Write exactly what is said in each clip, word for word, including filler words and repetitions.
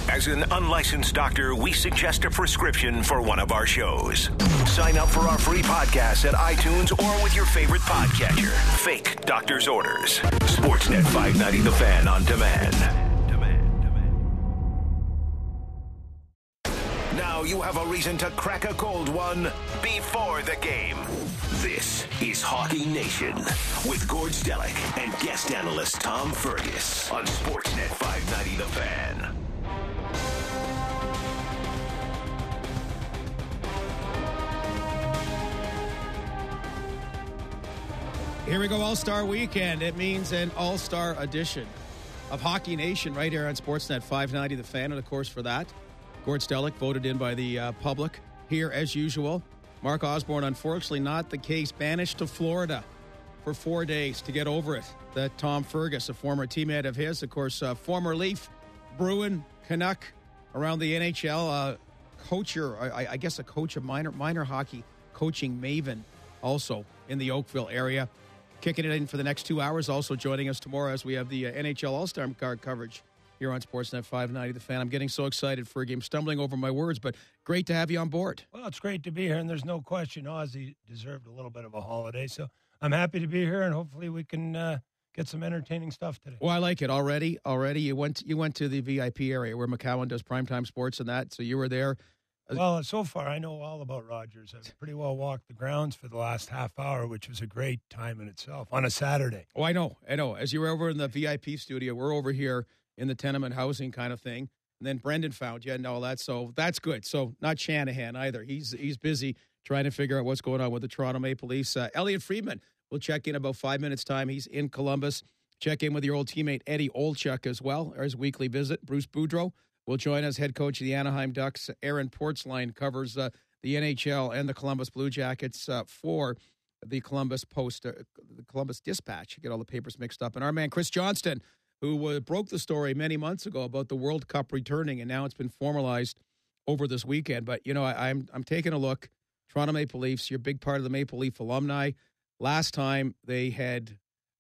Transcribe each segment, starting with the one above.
As an unlicensed doctor, we suggest a prescription for one of our shows. Sign up for our free podcast at iTunes or with your favorite podcatcher. Fake doctor's orders. Sportsnet five ninety The Fan on demand. Now you have a reason to crack a cold one before the game. This is Hockey Nation with Gord Stellick and guest analyst Tom Fergus on Sportsnet five ninety The Fan. Here we go, All-Star Weekend. It means an All-Star edition of Hockey Nation right here on Sportsnet five ninety The Fan. And, of course, for that, Gord Stellick voted in by the uh, public here as usual. Mark Osborne, unfortunately, not the case. Banished to Florida for four days to get over it. That Tom Fergus, a former teammate of his, of course, uh, former Leaf, Bruin, Canuck, around the N H L, uh, coacher, I, I guess a coach of minor, minor hockey, coaching maven also in the Oakville area. Kicking it in for the next two hours. Also joining us tomorrow as we have the uh, N H L All-Star card coverage here on Sportsnet five ninety The Fan. I'm getting so excited for a game, stumbling over my words, but great to have you on board. Well, it's great to be here, and there's no question Ozzy deserved a little bit of a holiday, so I'm happy to be here, and hopefully we can uh, get some entertaining stuff today. Well, I like it already. Already, you went you went to the V I P area where McCowan does primetime sports and that, so you were there. Well, so far, I know all about Rogers. I've pretty well walked the grounds for the last half hour, which was a great time in itself on a Saturday. Oh, I know. I know. As you were over in the V I P studio, we're over here in the tenement housing kind of thing. And then Brendan found you and all that. So that's good. So not Shanahan either. He's he's busy trying to figure out what's going on with the Toronto Maple Leafs. Uh, Elliot Friedman will check in about five minutes' time. He's in Columbus. Check in with your old teammate Eddie Olczyk as well, or his weekly visit. Bruce Boudreau will join us. Head coach of the Anaheim Ducks, Aaron Portzline, covers uh, the N H L and the Columbus Blue Jackets uh, for the Columbus Post, uh, the Columbus Dispatch. You get all the papers mixed up. And our man Chris Johnston, who uh, broke the story many months ago about the World Cup returning, and now it's been formalized over this weekend. But, you know, I, I'm I'm taking a look. Toronto Maple Leafs, you're a big part of the Maple Leaf alumni. Last time they had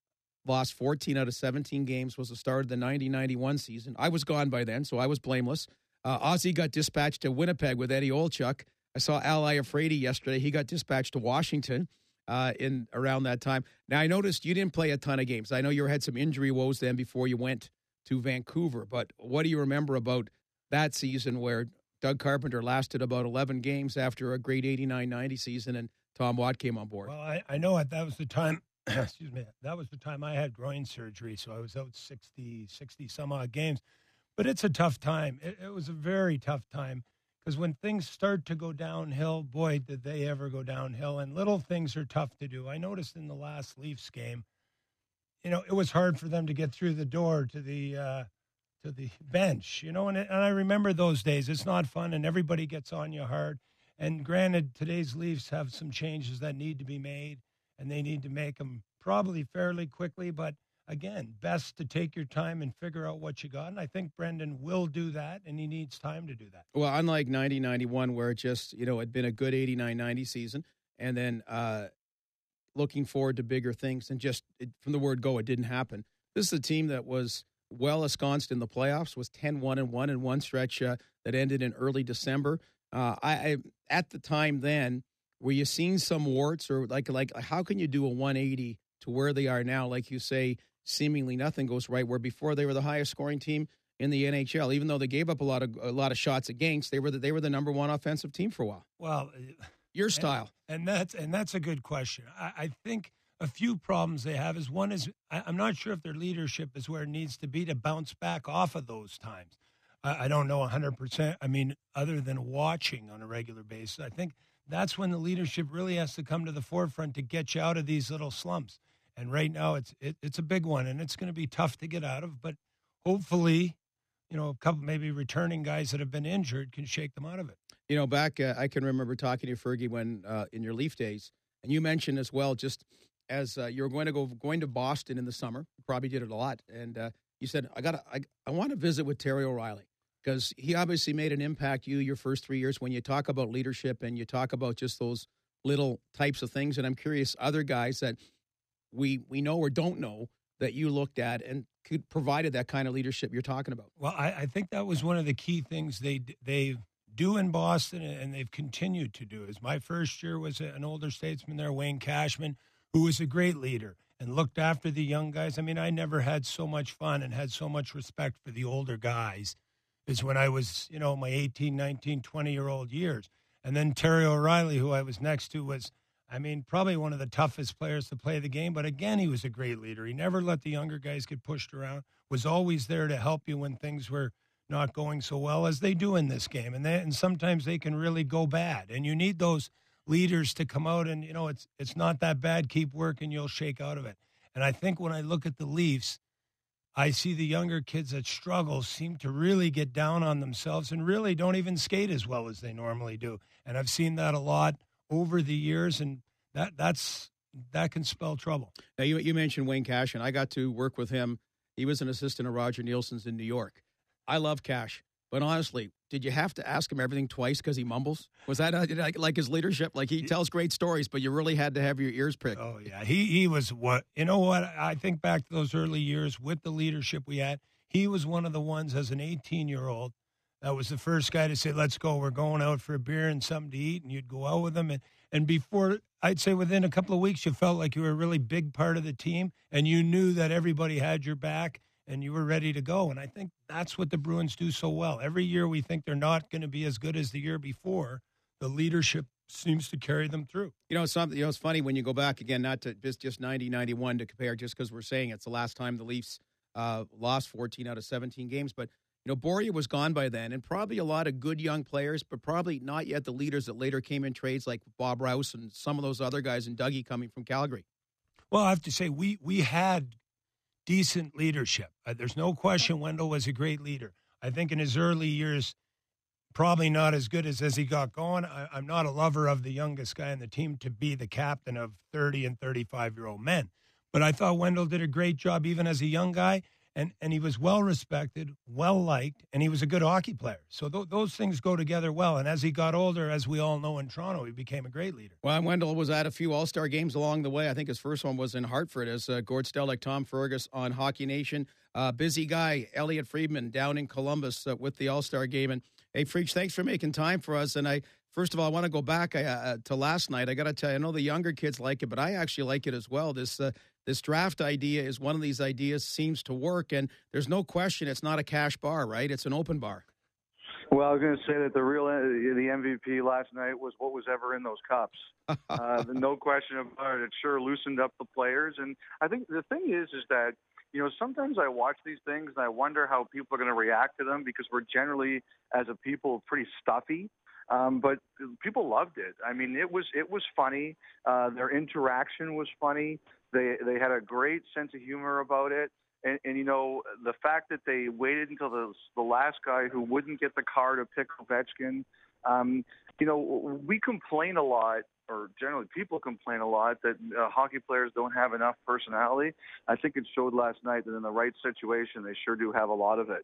lost fourteen out of seventeen games was the start of the ninety ninety-one season. I was gone by then, so I was blameless. Uh, Ozzy got dispatched to Winnipeg with Eddie Olczyk. I saw Al Iafrate yesterday. He got dispatched to Washington uh, in around that time. Now, I noticed you didn't play a ton of games. I know you had some injury woes then before you went to Vancouver, but what do you remember about that season where Doug Carpenter lasted about eleven games after a great eighty-nine ninety season and Tom Watt came on board? Well, I, I know it. That was the time. Excuse me. That was the time I had groin surgery, so I was out sixty, sixty some odd games. But it's a tough time. It, it was a very tough time because when things start to go downhill, boy, did they ever go downhill. And little things are tough to do. I noticed in the last Leafs game, you know, it was hard for them to get through the door to the uh, to the bench, you know. And, it, and I remember those days. It's not fun, and everybody gets on you hard. And granted, today's Leafs have some changes that need to be made. And they need to make them probably fairly quickly. But, again, best to take your time and figure out what you got. And I think Brendan will do that, and he needs time to do that. Well, unlike ninety ninety-one, where it just, you know, had been a good eighty-nine ninety season, and then uh, looking forward to bigger things, and just it, from the word go, it didn't happen. This is a team that was well ensconced in the playoffs, was ten one and one in one stretch uh, that ended in early December. Uh, I, I at the time then, were you seeing some warts, or like like how can you do a one eighty to where they are now? Like you say, seemingly nothing goes right. Where before they were the highest scoring team in the N H L, even though they gave up a lot of a lot of shots against, they were the, they were the number one offensive team for a while. Well, your style, and, and that's and that's a good question. I, I think a few problems they have is one is I, I'm not sure if their leadership is where it needs to be to bounce back off of those times. I, I don't know one hundred percent. I mean, other than watching on a regular basis, I think that's when the leadership really has to come to the forefront to get you out of these little slumps. And right now it's it, it's a big one, and it's going to be tough to get out of. But hopefully, you know, a couple maybe returning guys that have been injured can shake them out of it. You know, back uh, I can remember talking to you, Fergie, when uh, in your Leaf days, and you mentioned as well, just as uh, you were going to go going to Boston in the summer, you probably did it a lot, and uh, you said, I got I I want to visit with Terry O'Reilly. Because he obviously made an impact, you, your first three years, when you talk about leadership and you talk about just those little types of things. And I'm curious, other guys that we we know or don't know, that you looked at and could provided that kind of leadership you're talking about? Well, I, I think that was one of the key things they they do in Boston, and they've continued to do. Is my first year was an older statesman there, Wayne Cashman, who was a great leader and looked after the young guys. I mean, I never had so much fun and had so much respect for the older guys as when I was, you know, my eighteen, nineteen, twenty-year-old years. And then Terry O'Reilly, who I was next to, was, I mean, probably one of the toughest players to play the game. But again, he was a great leader. He never let the younger guys get pushed around, was always there to help you when things were not going so well, as they do in this game. And, they, and sometimes they can really go bad. And you need those leaders to come out and, you know, it's it's not that bad. Keep working, you'll shake out of it. And I think when I look at the Leafs, I see the younger kids that struggle seem to really get down on themselves and really don't even skate as well as they normally do. And I've seen that a lot over the years, and that that's that can spell trouble. Now, you you mentioned Wayne Cash, and I got to work with him. He was an assistant of Roger Nielsen's in New York. I love Cash, but honestly, did you have to ask him everything twice because he mumbles? Was that uh, like, like his leadership? Like, he tells great stories, but you really had to have your ears pricked. Oh, yeah. He he was what, you know what? I think back to those early years with the leadership we had. He was one of the ones as an eighteen-year-old that was the first guy to say, let's go. We're going out for a beer and something to eat. And you'd go out with him. And, and before, I'd say within a couple of weeks, you felt like you were a really big part of the team. And you knew that everybody had your back and you were ready to go. And I think that's what the Bruins do so well. Every year we think they're not going to be as good as the year before. The leadership seems to carry them through. You know, something. You know, it's funny when you go back again, not to just just ninety, ninety-one to compare, just because we're saying it's the last time the Leafs uh, lost fourteen out of seventeen games. But you know, Borje was gone by then, and probably a lot of good young players, but probably not yet the leaders that later came in trades like Bob Rouse and some of those other guys, and Dougie coming from Calgary. Well, I have to say we we had decent leadership. Uh, there's no question Wendell was a great leader. I think in his early years, probably not as good as as he got going. I, I'm not a lover of the youngest guy in the team to be the captain of thirty and thirty-five-year-old men. But I thought Wendell did a great job even as a young guy, and, and he was well-respected, well-liked, and he was a good hockey player. So th- those things go together well. And as he got older, as we all know in Toronto, he became a great leader. Well, Wendell was at a few All-Star games along the way. I think his first one was in Hartford as uh, Gord Stellick, Tom Fergus on Hockey Nation. Uh, busy guy, Elliot Friedman down in Columbus uh, with the All-Star game. And hey, Freaks, thanks for making time for us. And I, first of all, I want to go back uh, to last night. I got to tell you, I know the younger kids like it, but I actually like it as well. This uh, this draft idea is one of these ideas, seems to work, and there's no question it's not a cash bar, right? It's an open bar. Well, I was going to say that the real the M V P last night was what was ever in those cups. uh, no question about it. It sure loosened up the players, and I think the thing is, is that you know, sometimes I watch these things and I wonder how people are going to react to them because we're generally, as a people, pretty stuffy. Um, but people loved it. I mean, it was it was funny. Uh, their interaction was funny. They they had a great sense of humor about it. And, and you know, the fact that they waited until the the last guy who wouldn't get the car to pick Ovechkin. Um, you know, we complain a lot, or generally people complain a lot, that uh, hockey players don't have enough personality. I think it showed last night that in the right situation, they sure do have a lot of it.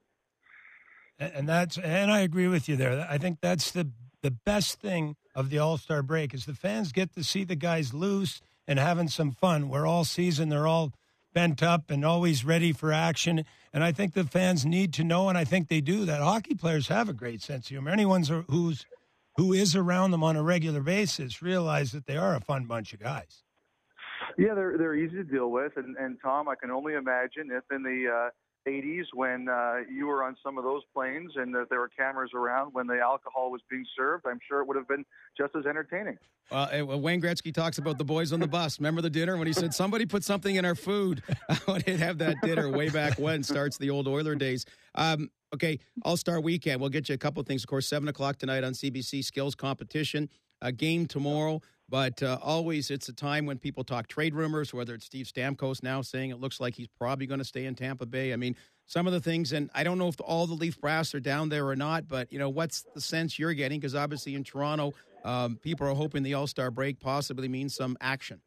And that's and I agree with you there. I think that's the the best thing of the All-Star break is the fans get to see the guys loose and having some fun. Where all season they're all bent up and always ready for action. And I think the fans need to know, and I think they do, that hockey players have a great sense of humor. Anyone who's who is around them on a regular basis realize that they are a fun bunch of guys. Yeah, they're they're easy to deal with. And, and Tom, I can only imagine if in the uh, eighties when uh, you were on some of those planes and that there were cameras around when the alcohol was being served, I'm sure it would have been just as entertaining. Uh, Wayne Gretzky talks about the boys on the bus. Remember the dinner when he said, somebody put something in our food? I want to have that dinner way back when. Starts the old Oiler days. Um, okay, All-Star Weekend. We'll get you a couple of things. Of course, seven o'clock tonight on C B C, skills competition. A game tomorrow. But uh, always it's a time when people talk trade rumors, whether it's Steve Stamkos now saying it looks like he's probably going to stay in Tampa Bay. I mean, some of the things, and I don't know if all the Leaf brass are down there or not, but, you know, what's the sense you're getting? Because obviously in Toronto, um, people are hoping the All-Star break possibly means some action.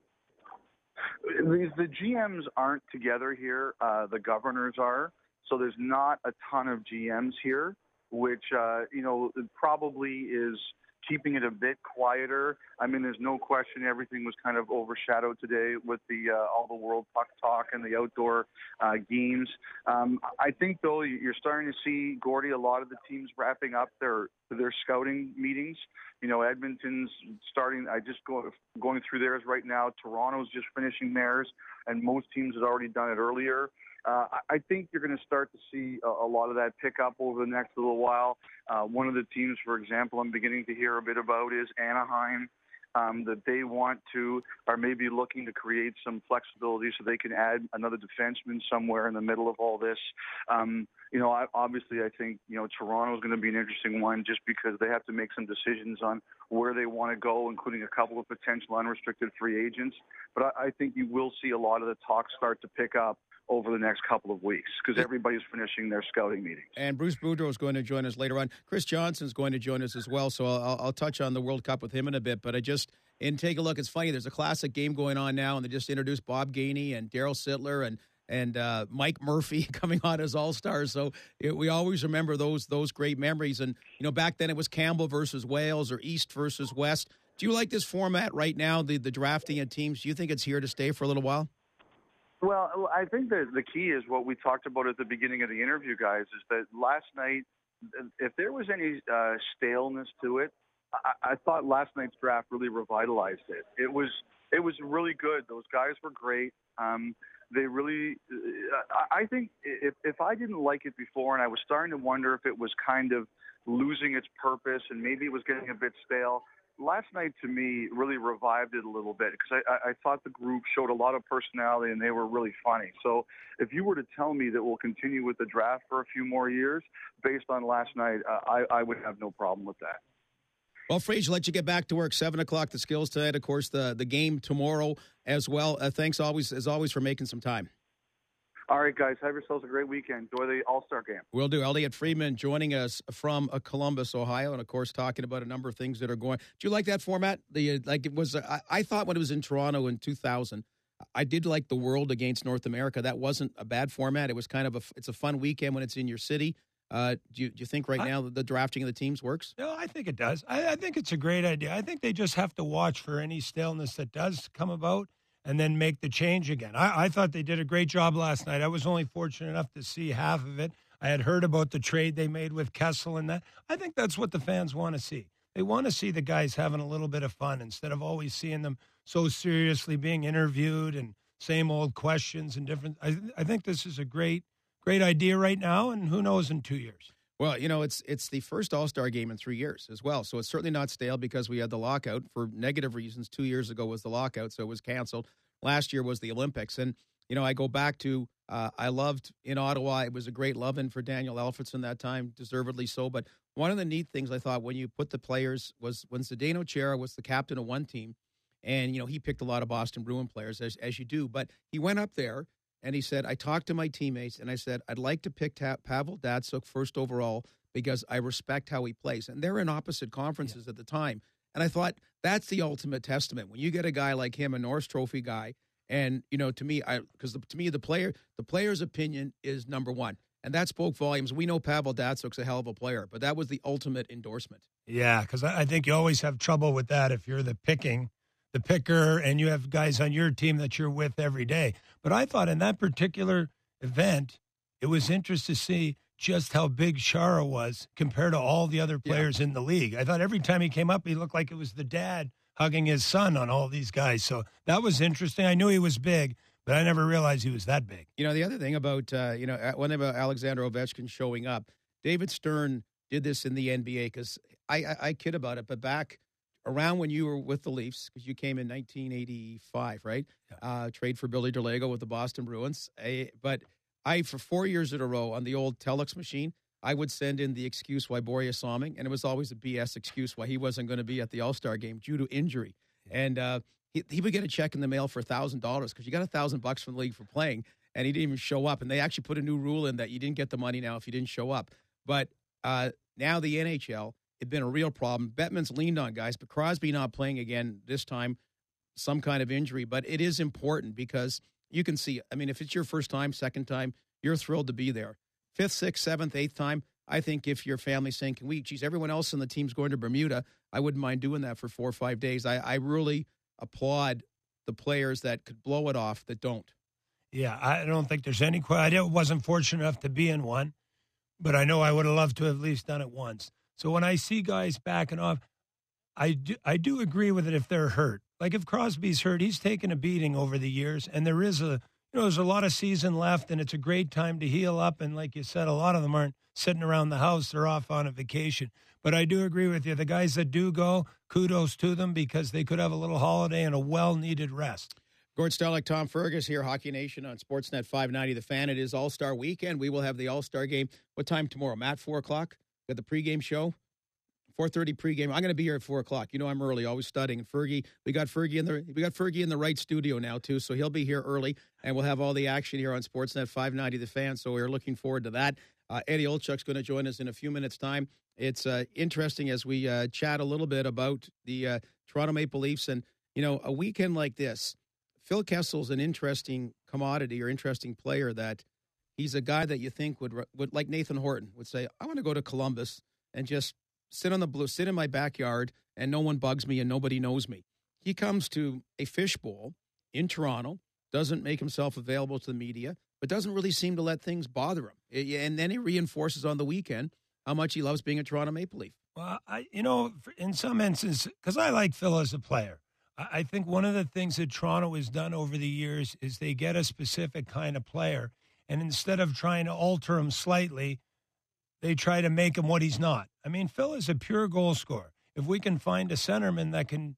The, the G Ms aren't together here. Uh, the governors are. So there's not a ton of G Ms here, which, uh, you know, probably is – keeping it a bit quieter. I mean, there's no question everything was kind of overshadowed today with the uh, all the World Puck talk and the outdoor uh, games. Um, I think, though, you're starting to see, Gordy, a lot of the teams wrapping up their their scouting meetings. You know, Edmonton's starting, I just go, going through theirs right now. Toronto's just finishing theirs, and most teams had already done it earlier. Uh, I think you're going to start to see a, a lot of that pick up over the next little while. Uh, one of the teams, for example, I'm beginning to hear a bit about is Anaheim, um, that they want to, or maybe looking to create some flexibility so they can add another defenseman somewhere in the middle of all this. Um, you know, I, obviously I think, you know, Toronto is going to be an interesting one just because they have to make some decisions on where they want to go, including a couple of potential unrestricted free agents. But I, I think you will see a lot of the talk start to pick up over the next couple of weeks because everybody's finishing their scouting meetings. And Bruce Boudreau is going to join us later on. Chris Johnson's going to join us as well, so I'll, I'll touch on the World Cup with him in a bit. But I just, and take a look, it's funny, there's a classic game going on now, and they just introduced Bob Gainey and Daryl Sittler and and uh, Mike Murphy coming on as All-Stars. So it, we always remember those those great memories. And, you know, back then it was Campbell versus Wales or East versus West. Do you like this format right now, the, the drafting of teams? Do you think it's here to stay for a little while? Well, I think that the key is what we talked about at the beginning of the interview, guys, is that last night, if there was any uh, staleness to it, I, I thought last night's draft really revitalized it. It was it was really good. Those guys were great. Um, they really, I think if, if I didn't like it before and I was starting to wonder if it was kind of losing its purpose and maybe it was getting a bit stale, last night, to me, really revived it a little bit because I, I thought the group showed a lot of personality and they were really funny. So if you were to tell me that we'll continue with the draft for a few more years based on last night, uh, I, I would have no problem with that. Well, Fraser, let you get back to work. seven o'clock, the skills tonight. Of course, the, the game tomorrow as well. Uh, thanks always, as always, for making some time. All right, guys. Have yourselves a great weekend. Enjoy the All-Star game. Will do. Elliot Friedman joining us from uh, Columbus, Ohio, and, of course, talking about a number of things that are going. Do you like that format? The uh, like it was. Uh, I, I thought when it was in Toronto in two thousand, I did like the World against North America. That wasn't a bad format. It was kind of a. It's a fun weekend when it's in your city. Uh, do you do you think right I, now the drafting of the teams works? No, I think it does. I, I think it's a great idea. I think they just have to watch for any staleness that does come about and then make the change again. I, I thought they did a great job last night. I was only fortunate enough to see half of it. I had heard about the trade they made with Kessel and that. I think that's what the fans want to see. They want to see the guys having a little bit of fun instead of always seeing them so seriously being interviewed and same old questions and different. I, I think this is a great Great idea right now, and who knows in two years. Well, you know, it's it's the first All-Star game in three years as well, so it's certainly not stale because we had the lockout for negative reasons. Two years ago was the lockout, so it was canceled. Last year was the Olympics, and, you know, I go back to, uh, I loved in Ottawa, it was a great love-in for Daniel Alfredson that time, deservedly so, but one of the neat things I thought when you put the players was when Zdeno Chara was the captain of one team, and, you know, he picked a lot of Boston Bruin players, as, as you do, but he went up there, and he said, I talked to my teammates, and I said, I'd like to pick Ta- Pavel Datsyuk first overall because I respect how he plays. And they're in opposite conferences yeah. at the time. And I thought, that's the ultimate testament. When you get a guy like him, a Norris Trophy guy, and, you know, to me, I because to me, the player, the player's opinion is number one. And that spoke volumes. We know Pavel Datsyuk's a hell of a player, but that was the ultimate endorsement. Yeah, because I think you always have trouble with that if you're the picking. the picker, and you have guys on your team that you're with every day. But I thought in that particular event, it was interesting to see just how big Chara was compared to all the other players yeah. in the league. I thought every time he came up, he looked like it was the dad hugging his son on all these guys. So that was interesting. I knew he was big, but I never realized he was that big. You know, the other thing about, uh, you know, one thing about Alexander Ovechkin showing up, David Stern did this in the N B A because I, I, I kid about it, but back around when you were with the Leafs, because you came in nineteen eighty-five, right? Yeah. Uh, trade for Billy Derlago with the Boston Bruins. I, but I, for four years in a row on the old Telex machine, I would send in the excuse why Borje Salming, and it was always a B S excuse why he wasn't going to be at the All-Star game due to injury. Yeah. And uh, he, he would get a check in the mail for one thousand dollars because you got one thousand bucks from the league for playing, and he didn't even show up. And they actually put a new rule in that you didn't get the money now if you didn't show up. But uh, now the N H L, it's been a real problem. Bettman's leaned on guys, but Crosby not playing again this time, some kind of injury. But it is important because you can see, I mean, if it's your first time, second time, you're thrilled to be there. Fifth, sixth, seventh, eighth time, I think if your family's saying, can we, geez, everyone else on the team's going to Bermuda, I wouldn't mind doing that for four or five days. I, I really applaud the players that could blow it off that don't. Yeah, I don't think there's any question. I wasn't fortunate enough to be in one, but I know I would have loved to have at least done it once. So when I see guys backing off, I do, I do agree with it if they're hurt. Like if Crosby's hurt, he's taken a beating over the years, and there is a, you know, there's a lot of season left, and it's a great time to heal up. And like you said, a lot of them aren't sitting around the house; they're off on a vacation. But I do agree with you. The guys that do go, kudos to them because they could have a little holiday and a well-needed rest. Gord Stellick, Tom Fergus here, Hockey Nation on Sportsnet five ninety The Fan. It is All-Star Weekend. We will have the All-Star Game. What time tomorrow, Matt? four o'clock? Got the pregame show? four thirty pregame. I'm going to be here at four o'clock. You know I'm early, always studying. And Fergie, we got Fergie in the we got Fergie in the right studio now, too, so he'll be here early, and we'll have all the action here on Sportsnet five ninety The Fan, so we're looking forward to that. Uh, Eddie Olchuk's going to join us in a few minutes' time. It's uh, interesting as we uh, chat a little bit about the uh, Toronto Maple Leafs, and, you know, a weekend like this, Phil Kessel's an interesting commodity or interesting player that he's a guy that you think would, would like Nathan Horton, would say, I want to go to Columbus and just sit on the blue, sit in my backyard, and no one bugs me and nobody knows me. He comes to a fishbowl in Toronto, doesn't make himself available to the media, but doesn't really seem to let things bother him. And then he reinforces on the weekend how much he loves being a Toronto Maple Leaf. Well, I, you know, in some instances, because I like Phil as a player, I think one of the things that Toronto has done over the years is they get a specific kind of player, and instead of trying to alter him slightly, they try to make him what he's not. I mean, Phil is a pure goal scorer. If we can find a centerman that can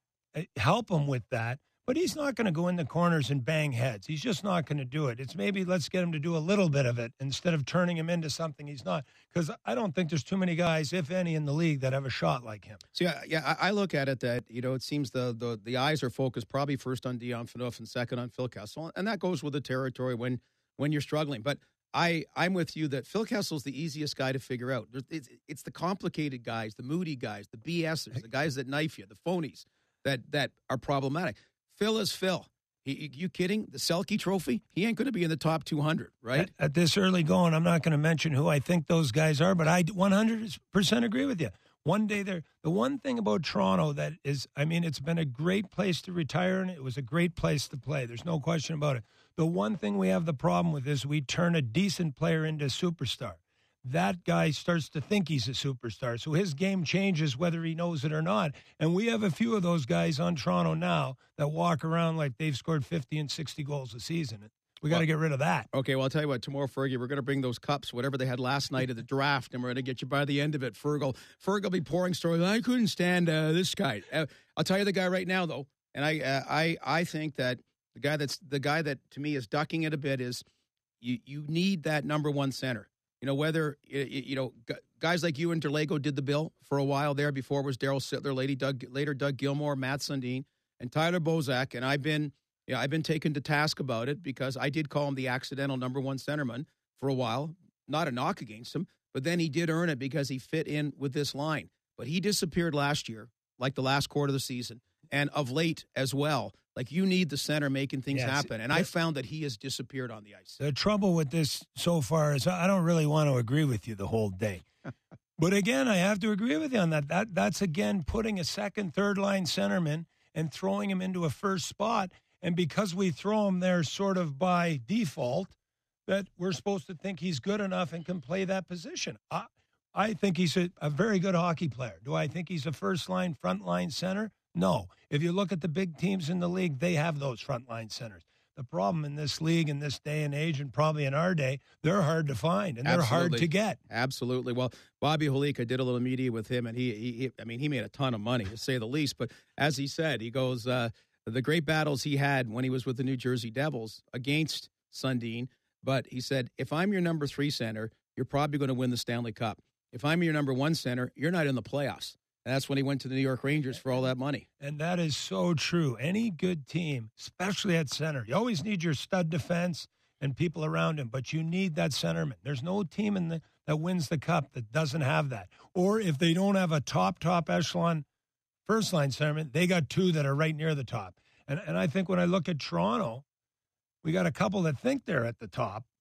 help him with that, but he's not going to go in the corners and bang heads. He's just not going to do it. It's maybe let's get him to do a little bit of it instead of turning him into something he's not. Because I don't think there's too many guys, if any, in the league that have a shot like him. So, yeah, yeah I look at it that, you know, it seems the the, the eyes are focused probably first on Dion Phaneuf and second on Phil Kessel. And that goes with the territory when, when you're struggling. But I, I'm with you that Phil Kessel's the easiest guy to figure out. It's, it's the complicated guys, the moody guys, the BSers, the guys that knife you, the phonies that, that are problematic. Phil is Phil. He, you kidding? The Selke Trophy? He ain't going to be in the top two hundred, right? At, at this early going, I'm not going to mention who I think those guys are, but I one hundred percent agree with you. One day there, the one thing about Toronto that is, I mean, it's been a great place to retire, and it was a great place to play. There's no question about it. The one thing we have the problem with is we turn a decent player into a superstar. That guy starts to think he's a superstar. So his game changes whether he knows it or not. And we have a few of those guys on Toronto now that walk around like they've scored fifty and sixty goals a season. We got to well, get rid of that. Okay, well, I'll tell you what, tomorrow, Fergie, we're going to bring those cups, whatever they had last night at the draft, and we're going to get you by the end of it. Fergal, Fergal will be pouring stories. I couldn't stand uh, this guy. Uh, I'll tell you the guy right now, though, and I, uh, I, I think that the guy that's the guy that to me is ducking it a bit is you, you need that number one center. You know, whether, you know, guys like you and Derlego did the bill for a while there. Before was Daryl Sittler, lady Doug, later Doug Gilmour, Matt Sundin, and Tyler Bozak. And I've been, you know, I've been taken to task about it because I did call him the accidental number one centerman for a while. Not a knock against him, but then he did earn it because he fit in with this line. But he disappeared last year, like the last quarter of the season, and of late as well. Like, you need the center making things yes. happen. And I found that he has disappeared on the ice. The trouble with this so far is I don't really want to agree with you the whole day. But again, I have to agree with you on that. That That's, again, putting a second, third-line centerman and throwing him into a first spot. And because we throw him there sort of by default, that we're supposed to think he's good enough and can play that position. I, I think he's a, a very good hockey player. Do I think he's a first-line, front-line center? No. If you look at the big teams in the league, they have those frontline centers. The problem in this league in this day and age, and probably in our day, they're hard to find, and they're Absolutely. hard to get. Absolutely. Well, Bobby Holika did a little media with him, and he, he, he I mean, he made a ton of money, to say the least. But as he said, he goes, uh, the great battles he had when he was with the New Jersey Devils against Sundin. But he said, if I'm your number three center, you're probably going to win the Stanley Cup. If I'm your number one center, you're not in the playoffs. And that's when he went to the New York Rangers for all that money. And that is so true. Any good team, especially at center, you always need your stud defense and people around him, but you need that centerman. There's no team in the, that wins the cup that doesn't have that. Or if they don't have a top, top echelon first-line centerman, they got two that are right near the top. And, and I think when I look at Toronto, we got a couple that think they're at the top,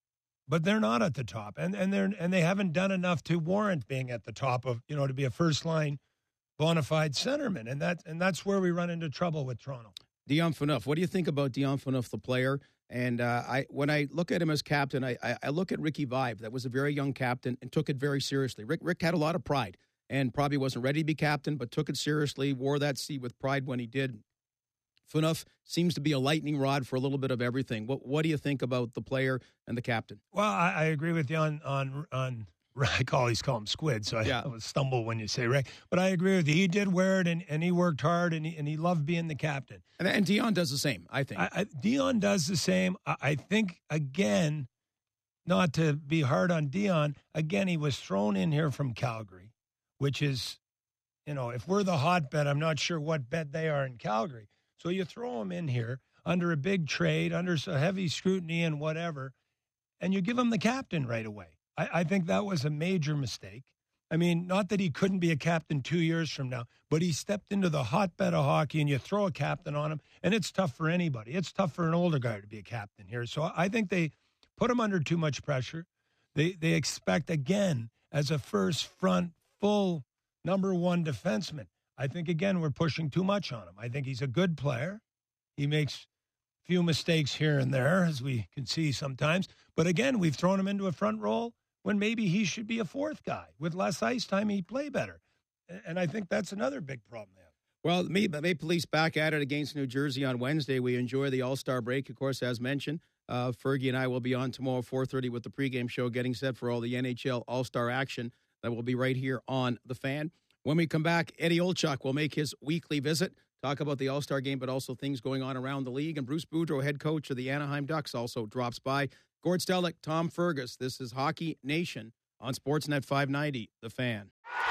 but they're not at the top, and and they're and they haven't done enough to warrant being at the top of, you know, to be a first line bona fide centerman, and that and that's where we run into trouble with Toronto. Dion Phaneuf, what do you think about Dion Phaneuf, the player? And uh, I, when I look at him as captain, I, I, I look at Ricky Vive, that was a very young captain and took it very seriously. Rick, Rick had a lot of pride and probably wasn't ready to be captain, but took it seriously, wore that C with pride when he did. Phaneuf seems to be a lightning rod for a little bit of everything. What What do you think about the player and the captain? Well, I, I agree with you on on on. I always call him Squid, so I, yeah. I would stumble when you say Rick. But I agree with you. He did wear it, and, and he worked hard, and he, and he loved being the captain. And, and Dion does the same, I think. I, I, Dion does the same. I, I think, again, not to be hard on Dion, again, he was thrown in here from Calgary, which is, you know, if we're the hotbed, I'm not sure what bed they are in Calgary. So you throw him in here under a big trade, under a heavy scrutiny and whatever, and you give him the captain right away. I, I think that was a major mistake. I mean, not that he couldn't be a captain two years from now, but he stepped into the hotbed of hockey, and you throw a captain on him, and it's tough for anybody. It's tough for an older guy to be a captain here. So I think they put him under too much pressure. They they expect, again, as a first front, full number one defenseman. I think, again, we're pushing too much on him. I think he's a good player. He makes few mistakes here and there, as we can see sometimes. But, again, we've thrown him into a front role when maybe he should be a fourth guy. With less ice time, he'd play better. And I think that's another big problem there. Well, Maple Leafs back at it against New Jersey on Wednesday. We enjoy the All-Star break, of course, as mentioned. Uh, Fergie and I will be on tomorrow at four thirty with the pregame show, getting set for all the N H L All-Star action that will be right here on The Fan. When we come back, Eddie Olczyk will make his weekly visit, talk about the All-Star game, but also things going on around the league. And Bruce Boudreau, head coach of the Anaheim Ducks, also drops by. Gord Stellick, Tom Fergus. This is Hockey Nation on Sportsnet five ninety, The Fan.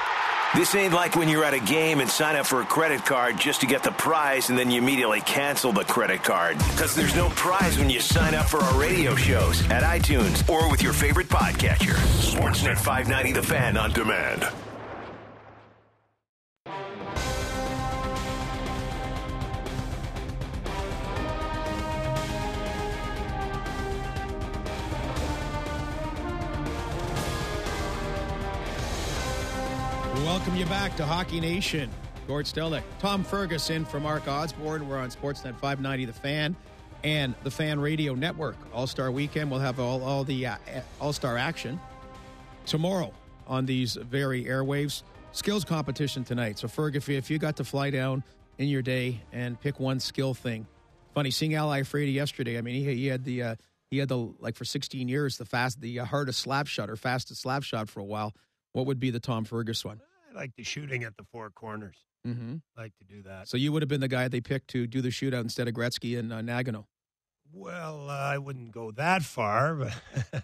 This ain't like when you're at a game and sign up for a credit card just to get the prize and then you immediately cancel the credit card. Because there's no prize when you sign up for our radio shows at iTunes or with your favorite podcatcher. Sportsnet five ninety, The Fan on demand. Welcome you back to Hockey Nation. Gord Stellick, Tom Ferguson from Mark Osborne. We're on Sportsnet five ninety, The Fan, and the Fan Radio Network. All-Star Weekend, we'll have all, all the uh, All-Star action tomorrow on these very airwaves. Skills competition tonight. So, Ferg, if you, if you got to fly down in your day and pick one skill thing. Funny, seeing Al Iafrate yesterday, I mean, he, he had the, uh, he had the like, for sixteen years, the fast, the uh, hardest slap shot or fastest slap shot for a while. What would be the Tom Fergus one? I like the shooting at the four corners. Mm-hmm. I like to do that. So you would have been the guy they picked to do the shootout instead of Gretzky and uh, Nagano. Well, uh, I wouldn't go that far, but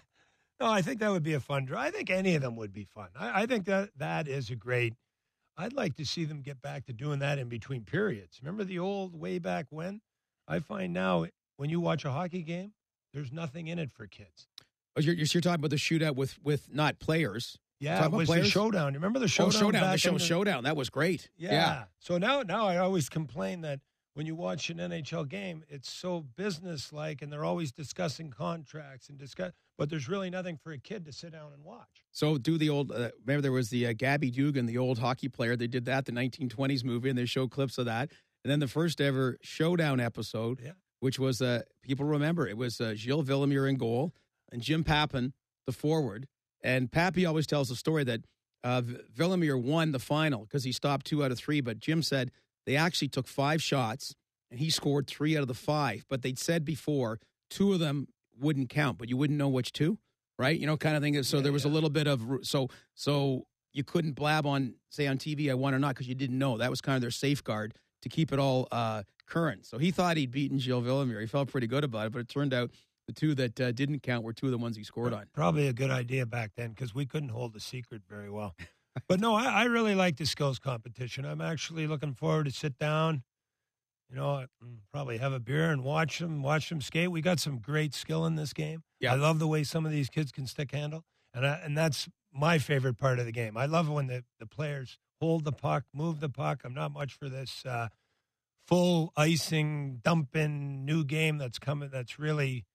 no, I think that would be a fun draw. I think any of them would be fun. I, I think that that is a great. I'd like to see them get back to doing that in between periods. Remember the old way back when? I find now when you watch a hockey game, there's nothing in it for kids. Oh, you're, you're talking about the shootout with with not players. Yeah, it was players? the showdown. Remember the showdown? Oh, showdown. Back the show, the... showdown. That was great. Yeah. yeah. So now, now I always complain that when you watch an N H L game, it's so business-like, and they're always discussing contracts and discuss. But there's really nothing for a kid to sit down and watch. So do the old. Uh, remember, there was the uh, Gabby Dugan, the old hockey player. They did that, the nineteen twenties movie, and they showed clips of that. And then the first ever showdown episode, yeah. which was uh, people remember it was uh, Gilles Villemure in goal and Jim Pappin, the forward. And Pappy always tells the story that. Uh, Villemure won the final because he stopped two out of three, but Jim said they actually took five shots and he scored three out of the five. But they'd said before two of them wouldn't count, but you wouldn't know which two, right? You know, kind of thing. So yeah, there was yeah. a little bit of so so you couldn't blab on say on T V I won or not because you didn't know. That was kind of their safeguard to keep it all uh, current. So he thought he'd beaten Gilles Villemure. He felt pretty good about it, but it turned out. The two that uh, didn't count were two of the ones he scored on. Probably a good idea back then because we couldn't hold the secret very well. But no, I, I really like the skills competition. I'm actually looking forward to sit down, you know, probably have a beer and watch them, watch them skate. We got some great skill in this game. Yeah. I love the way some of these kids can stick handle, and I, and that's my favorite part of the game. I love when the, the players hold the puck, move the puck. I'm not much for this uh, full icing, dumping new game that's coming. That's really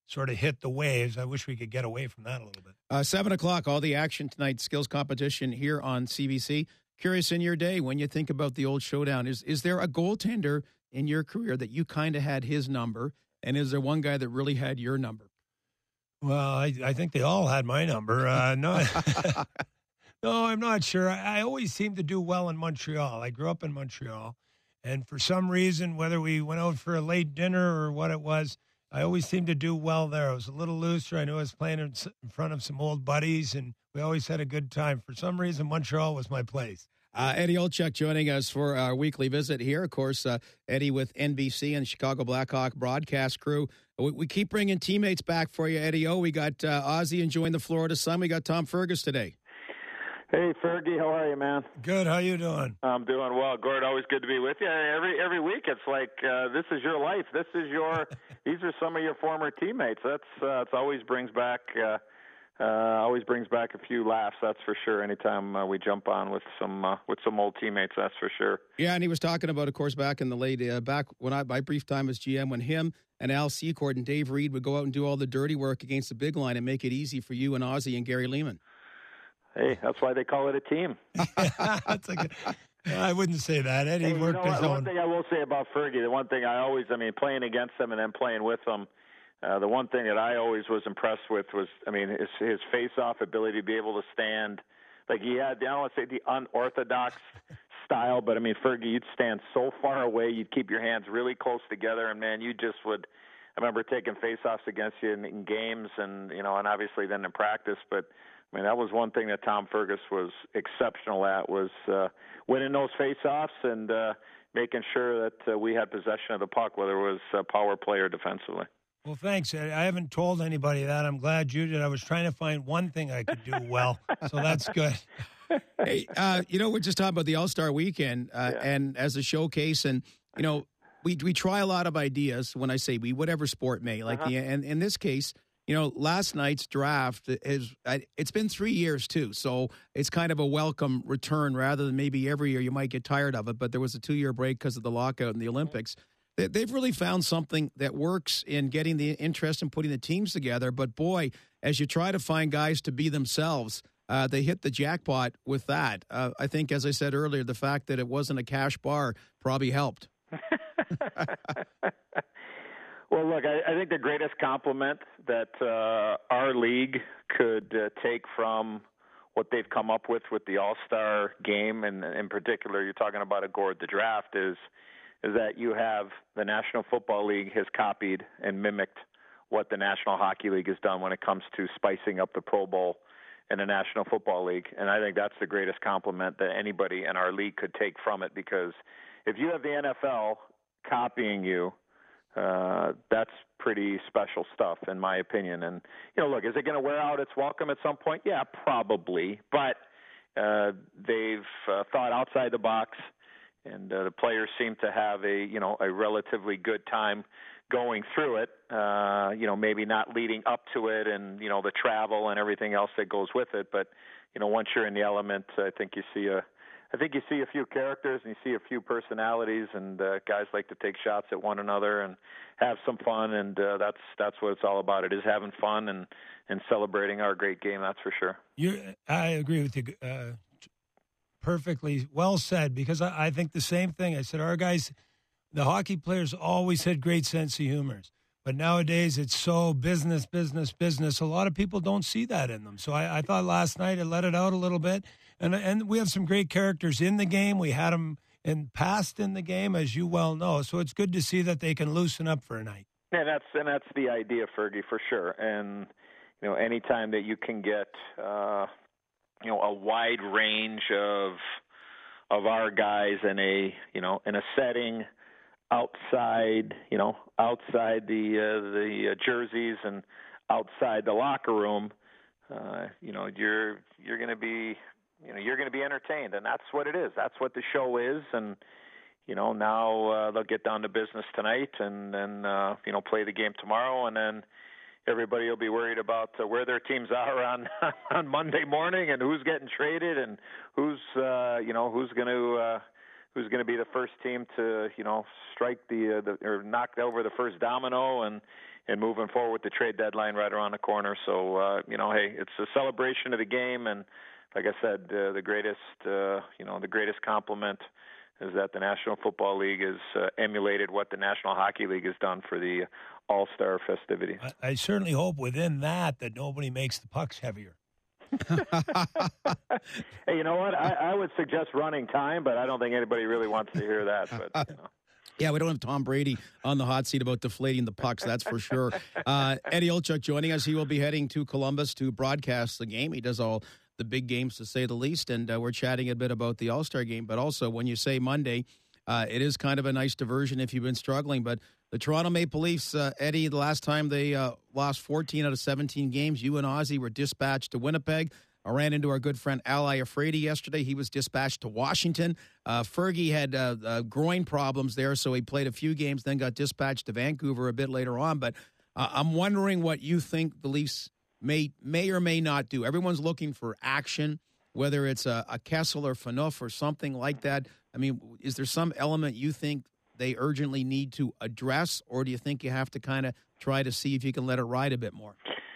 sort of hit the waves. I wish we could get away from that a little bit. Uh, seven o'clock, all the action tonight, skills competition here on C B C. Curious in your day, when you think about the old showdown, is is there a goaltender in your career that you kind of had his number, and is there one guy that really had your number? Well, I, I think they all had my number. Uh, no, no, I'm not sure. I, I always seemed to do well in Montreal. I grew up in Montreal, and for some reason, whether we went out for a late dinner or what it was, I always seemed to do well there. I was a little looser. I knew I was playing in front of some old buddies, and we always had a good time. For some reason, Montreal was my place. Uh, Eddie Olczyk joining us for our weekly visit here. Of course, uh, Eddie with N B C and Chicago Blackhawk broadcast crew. We, we keep bringing teammates back for you, Eddie O. We got uh, Ozzy enjoying the Florida sun. We got Tom Fergus today. Hey, Fergie, how are you, man? Good. How you doing? I'm doing well. Gord, always good to be with you. Every every week, it's like uh, this is your life. This is your. These are some of your former teammates. That's uh, it's always brings back. Uh, Uh, always brings back a few laughs, that's for sure. Anytime uh, we jump on with some uh, with some old teammates, that's for sure. Yeah, and he was talking about, of course, back in the late uh, back when I my brief time as G M, when him and Al Secord and Dave Reed would go out and do all the dirty work against the big line and make it easy for you and Ozzy and Gary Lehman. Hey, that's why they call it a team. That's a good, I wouldn't say that. Eddie hey, worked you know, his one own. thing I will say about Fergie, the one thing I always, I mean, playing against them and then playing with them. Uh, the one thing that I always was impressed with was, I mean, his, his face-off ability to be able to stand. Like he had, I don't want to say the unorthodox style, but I mean, Fergie, you'd stand so far away, you'd keep your hands really close together, and man, you just would. I remember taking face-offs against you in, in games, and you know, and obviously then in practice. But I mean, that was one thing that Tom Fergus was exceptional at, was uh, winning those face-offs and uh, making sure that uh, we had possession of the puck, whether it was uh, power play or defensively. Well, thanks. I haven't told anybody that. I'm glad you did. I was trying to find one thing I could do well, so that's good. Hey, uh, you know, we're just talking about the All-Star Weekend uh, yeah. and as a showcase, and you know, we we try a lot of ideas. When I say we, whatever sport may, like uh-huh. the, and in this case, you know, last night's draft is it's been three years too, so it's kind of a welcome return rather than maybe every year you might get tired of it. But there was a two-year break because of the lockout in the Olympics. They've really found something that works in getting the interest in putting the teams together. But, boy, as you try to find guys to be themselves, uh, they hit the jackpot with that. Uh, I think, as I said earlier, the fact that it wasn't a cash bar probably helped. Well, look, I, I think the greatest compliment that uh, our league could uh, take from what they've come up with with the All-Star game, and in particular, you're talking about a Gord, the draft, is – is that you have the National Football League has copied and mimicked what the National Hockey League has done when it comes to spicing up the Pro Bowl in the National Football League. And I think that's the greatest compliment that anybody in our league could take from it, because if you have the N F L copying you, uh, that's pretty special stuff, in my opinion. And, you know, look, is it going to wear out its welcome at some point? Yeah, probably. But uh, they've uh, thought outside the box. And uh, the players seem to have a, you know, a relatively good time going through it, uh, you know, maybe not leading up to it and, you know, the travel and everything else that goes with it. But, you know, once you're in the element, I think you see a, I think you see a few characters and you see a few personalities, and uh, guys like to take shots at one another and have some fun. And uh, that's, that's what it's all about. It is having fun and, and celebrating our great game. That's for sure. You, I agree with you. Uh, Perfectly well said, because I, I think the same thing. I said our guys, the hockey players, always had great sense of humor. But nowadays it's so business, business, business. A lot of people don't see that in them. So I, I thought last night it let it out a little bit. And and we have some great characters in the game. We had them in past in the game, as you well know. So it's good to see that they can loosen up for a night. Yeah, that's and that's the idea, Fergie, for sure. And you know, anytime that you can get uh, you know, a wide range of of our guys in a, you know, in a setting outside, you know, outside the uh, the uh, jerseys and outside the locker room, uh, you know, you're you're going to be, you know, you're going to be entertained, and that's what it is. That's what the show is, and you know, now uh, they'll get down to business tonight, and then uh, you know, play the game tomorrow, and then everybody will be worried about uh, where their teams are on on Monday morning and who's getting traded and who's uh, you know who's going to uh, who's going to be the first team to, you know, strike the, uh, the or knock over the first domino, and and moving forward with the trade deadline right around the corner. So, uh, you know, hey, it's a celebration of the game, and like I said, uh, the greatest, uh, you know, the greatest compliment is that the National Football League has uh, emulated what the National Hockey League has done for the All-Star festivities. I, I certainly hope within that that nobody makes the pucks heavier. Hey, you know what? I, I would suggest running time, but I don't think anybody really wants to hear that. But you know. Yeah, we don't have Tom Brady on the hot seat about deflating the pucks, that's for sure. Uh, Eddie Olczyk joining us. He will be heading to Columbus to broadcast the game. He does all the big games, to say the least, and uh, we're chatting a bit about the All-Star game. But also, when you say Monday, uh, it is kind of a nice diversion if you've been struggling. But the Toronto Maple Leafs, uh, Eddie, the last time they uh, lost fourteen out of seventeen games, you and Ozzy were dispatched to Winnipeg. I ran into our good friend Al Iafrate yesterday. He was dispatched to Washington. Uh, Fergie had uh, uh, groin problems there, so he played a few games, then got dispatched to Vancouver a bit later on. But uh, I'm wondering what you think the Leafs may may or may not do. Everyone's looking for action, whether it's a, a Kessel or Phaneuf or something like that. I mean, is there some element you think they urgently need to address, or do you think you have to kind of try to see if you can let it ride a bit more?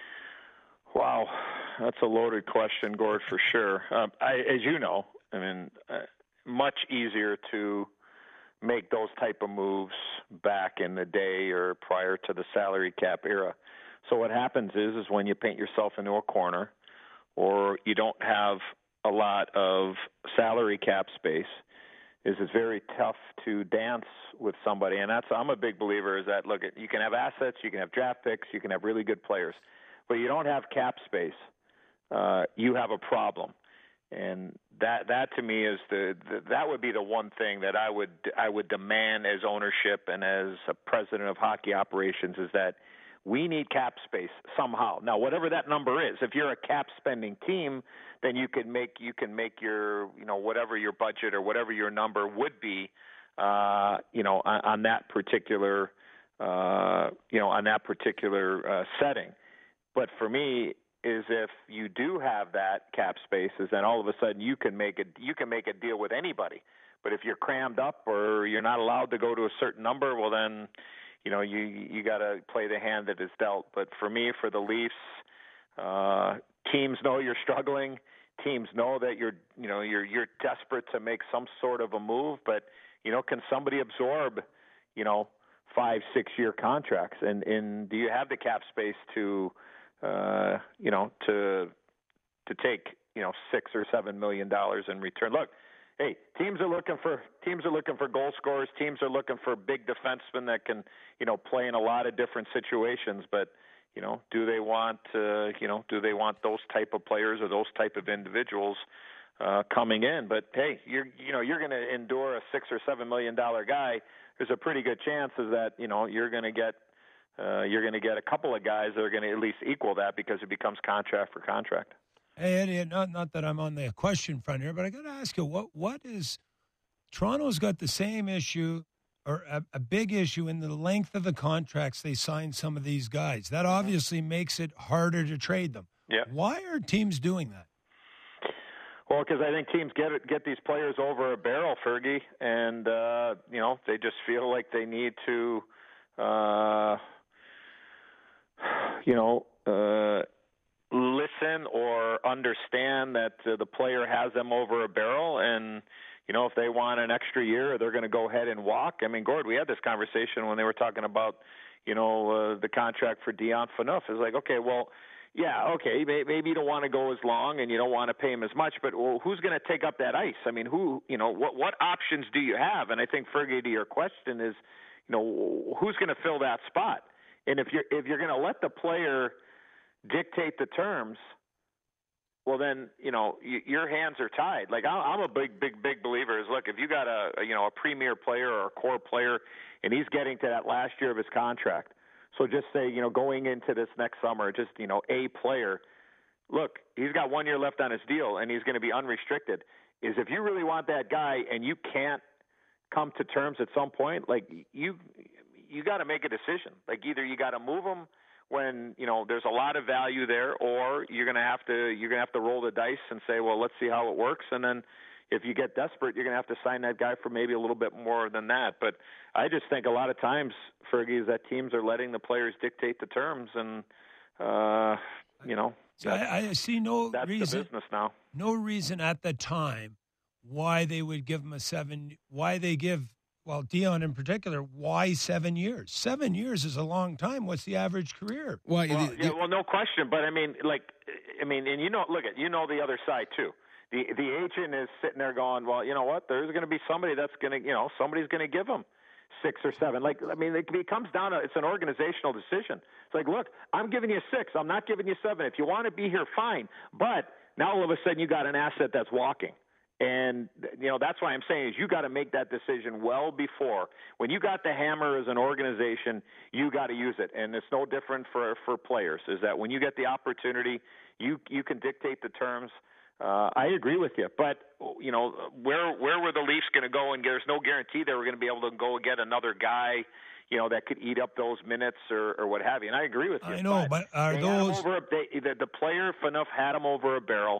Wow. That's a loaded question, Gord, for sure. Um, I, as you know, I mean, uh, much easier to make those type of moves back in the day or prior to the salary cap era. So what happens is, is when you paint yourself into a corner, or you don't have a lot of salary cap space, is it's very tough to dance with somebody. And that's, I'm a big believer is that, look, you can have assets, you can have draft picks, you can have really good players, but you don't have cap space. Uh, you have a problem, and that that to me is the, the that would be the one thing that I would I would demand as ownership and as a president of hockey operations is that we need cap space somehow. Now, whatever that number is, if you're a cap spending team, then you can make you can make your you know whatever your budget or whatever your number would be, uh, you know, on, on that particular uh, you know on that particular uh, setting. But for me, is if you do have that cap space, is then all of a sudden you can make a you can make a deal with anybody. But if you're crammed up or you're not allowed to go to a certain number, well then, you know, you you got to play the hand that is dealt. But for me, for the Leafs, uh, teams know you're struggling. Teams know that you're you know you're you're desperate to make some sort of a move. But you know, can somebody absorb, you know, five six year contracts? And and do you have the cap space to Uh, you know, to to take you know six or seven million dollars in return. Look, hey, teams are looking for teams are looking for goal scorers. Teams are looking for big defensemen that can you know play in a lot of different situations. But you know, do they want uh, you know do they want those type of players or those type of individuals uh, coming in? But hey, you're you know you're going to endure a six or seven million dollar guy. There's a pretty good chance is that you know you're going to get. Uh, you're going to get a couple of guys that are going to at least equal that because it becomes contract for contract. Hey, Eddie, not, not that I'm on the question front here, but I got to ask you, what what is Toronto's got the same issue or a, a big issue in the length of the contracts they sign some of these guys. That obviously makes it harder to trade them. Yeah. Why are teams doing that? Well, because I think teams get it, get these players over a barrel, Fergie, and uh, you know they just feel like they need to. Uh, you know, uh, listen or understand that uh, the player has them over a barrel. And, you know, if they want an extra year, they're going to go ahead and walk. I mean, Gord, we had this conversation when they were talking about, you know, uh, the contract for Dion Phaneuf. It's like, okay, well, yeah, okay, maybe you don't want to go as long and you don't want to pay him as much, but well, who's going to take up that ice? I mean, who, you know, what, what options do you have? And I think, Fergie, to your question is, you know, who's going to fill that spot? And if you're if you're going to let the player dictate the terms, well then you know you, your hands are tied. Like I'm a big big big believer is look if you got a, a you know a premier player or a core player and he's getting to that last year of his contract. So just say you know going into this next summer, just you know a player. Look, he's got one year left on his deal and he's going to be unrestricted. Is if you really want that guy and you can't come to terms at some point, like you. You got to make a decision. Like either you got to move them when you know there's a lot of value there, or you're going to have to you're going to have to roll the dice and say, well, let's see how it works, and then if you get desperate, you're going to have to sign that guy for maybe a little bit more than that. But I just think a lot of times, Fergie, is that teams are letting the players dictate the terms, and uh, you know, so I, I see no that's reason, the business now. No reason at the time why they would give him a seven. Why they give well Dion in particular? Why seven years? Seven years is a long time. What's the average career? Well, Well, the, yeah, well, no question. But I mean, like, I mean, and you know, look at you know the other side too. The the agent is sitting there going, well, you know what? There's going to be somebody that's going to, you know, somebody's going to give him six or seven. Like, I mean, it, it comes down to it's an organizational decision. It's like, look, I'm giving you six. I'm not giving you seven. If you want to be here, fine. But now all of a sudden you got an asset that's walking. And, you know, that's why I'm saying is you got to make that decision well before. When you got the hammer as an organization, you got to use it. And it's no different for, for players, is that when you get the opportunity, you you can dictate the terms. Uh, I agree with you. But, you know, where where were the Leafs going to go? And there's no guarantee they were going to be able to go get another guy, you know, that could eat up those minutes or, or what have you. And I agree with you. I know, but, but are they those... Over a, they, the, the player, Phaneuf, had him over a barrel.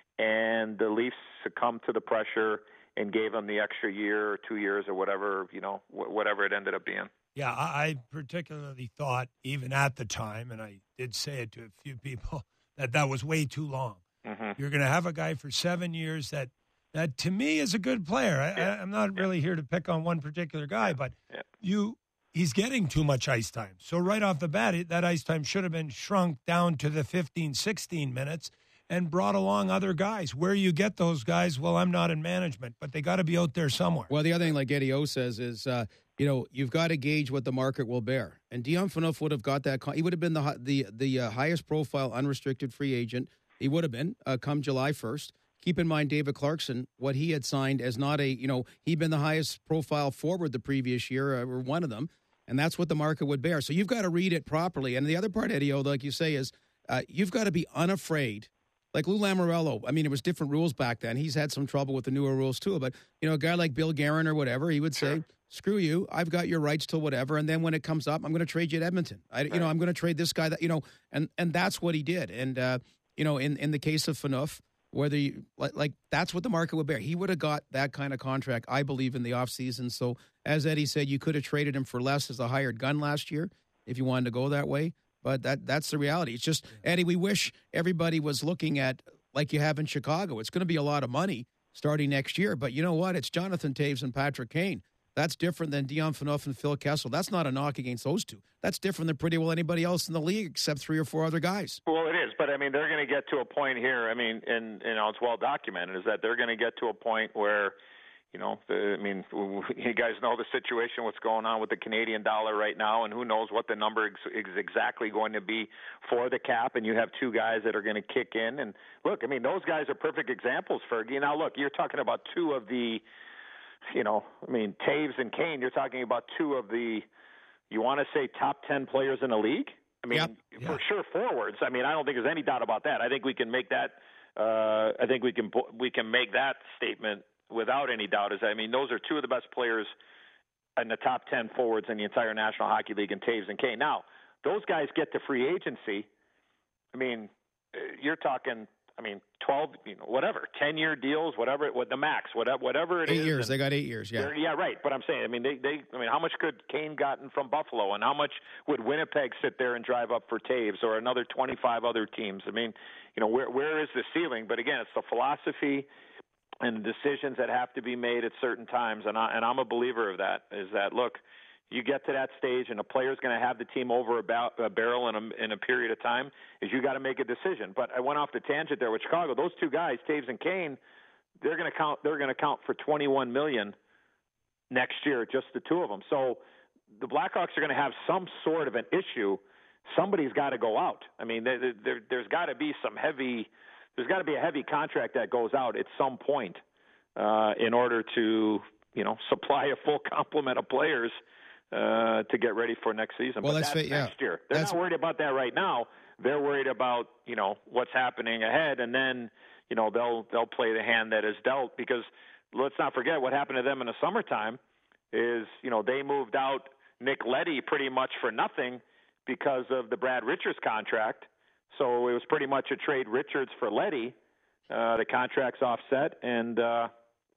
And the Leafs succumbed to the pressure and gave them the extra year or two years or whatever, you know, wh- whatever it ended up being. Yeah, I, I particularly thought, even at the time, and I did say it to a few people, that that was way too long. Mm-hmm. You're going to have a guy for seven years that, that to me, is a good player. I, Yeah. I, I'm not really here to pick on one particular guy, but Yeah. you he's getting too much ice time. So right off the bat, it, that ice time should have been shrunk down to the fifteen, sixteen minutes and brought along other guys. Where you get those guys, well, I'm not in management, but they got to be out there somewhere. Well, the other thing, like Eddie O says, is, uh, you know, you've got to gauge what the market will bear. And Dion Phaneuf would have got that. Con- he would have been the hi- the the uh, highest profile unrestricted free agent. He would have been uh, come July first. Keep in mind, David Clarkson, what he had signed as not a, you know, he'd been the highest profile forward the previous year, uh, or one of them. And that's what the market would bear. So you've got to read it properly. And the other part, Eddie O, like you say, is uh, you've got to be unafraid. Like Lou Lamoriello, I mean, it was different rules back then. He's had some trouble with the newer rules too. But, you know, a guy like Bill Guerin or whatever, he would say, screw you, I've got your rights till whatever. And then when it comes up, I'm going to trade you at Edmonton. I, you know, I'm going to trade this guy that, you know, and, and that's what he did. And, uh, you know, in, in the case of Phaneuf, whether you, like, like, that's what the market would bear. He would have got that kind of contract, I believe, in the offseason. So as Eddie said, you could have traded him for less as a hired gun last year if you wanted to go that way. But that that's the reality. It's just, Eddie, we wish everybody was looking at, like you have in Chicago. It's going to be a lot of money starting next year. But you know what? It's Jonathan Toews and Patrick Kane. That's different than Dion Phaneuf and Phil Kessel. That's not a knock against those two. That's different than pretty well anybody else in the league except three or four other guys. Well, it is. But, I mean, they're going to get to a point here. I mean, and, you know, it's well documented, is that they're going to get to a point where, you know, the, I mean, you guys know the situation, what's going on with the Canadian dollar right now, and who knows what the number is exactly going to be for the cap, and you have two guys that are going to kick in. And, look, I mean, those guys are perfect examples, Fergie. Now, look, you're talking about two of the, you know, I mean, Toews and Kane, you're talking about two of the, you want to say top ten players in the league? I mean, Yep. Yeah. for sure forwards. I mean, I don't think there's any doubt about that. I think we can make that, uh, I think we can, we can make that statement without any doubt. Is I mean, those are two of the best players in the top ten forwards in the entire National Hockey League, in Toews and Kane. Now, those guys get to free agency. I mean, you're talking, I mean, twelve, you know, whatever, ten-year deals, whatever, what the max, whatever, whatever it eight is. Eight years. And they got eight years, yeah. yeah, right. But I'm saying, I mean, they, they, I mean, how much could Kane gotten from Buffalo, and how much would Winnipeg sit there and drive up for Toews, or another twenty-five other teams? I mean, you know, where where is the ceiling? But again, it's the philosophy and decisions that have to be made at certain times, and I, and I'm a believer of that. Is that look, you get to that stage, and a player's going to have the team over about a barrel in a in a period of time. Is you got to make a decision. But I went off the tangent there with Chicago. Those two guys, Toews and Kane, they're going to count. They're going to count for twenty-one million dollars next year, just the two of them. So the Blackhawks are going to have some sort of an issue. Somebody's got to go out. I mean, there, there, there's got to be some heavy. There's got to be a heavy contract that goes out at some point uh, in order to, you know, supply a full complement of players uh, to get ready for next season. Well, but that's that's fa- yeah. next year. They're That's- not worried about that right now. They're worried about, you know, what's happening ahead, and then, you know, they'll they'll play the hand that is dealt. Because let's not forget what happened to them in the summertime is, you know, they moved out Nick Leddy pretty much for nothing because of the Brad Richards contract. So it was pretty much a trade Richards for Leddy. Uh, the contract's offset, and uh,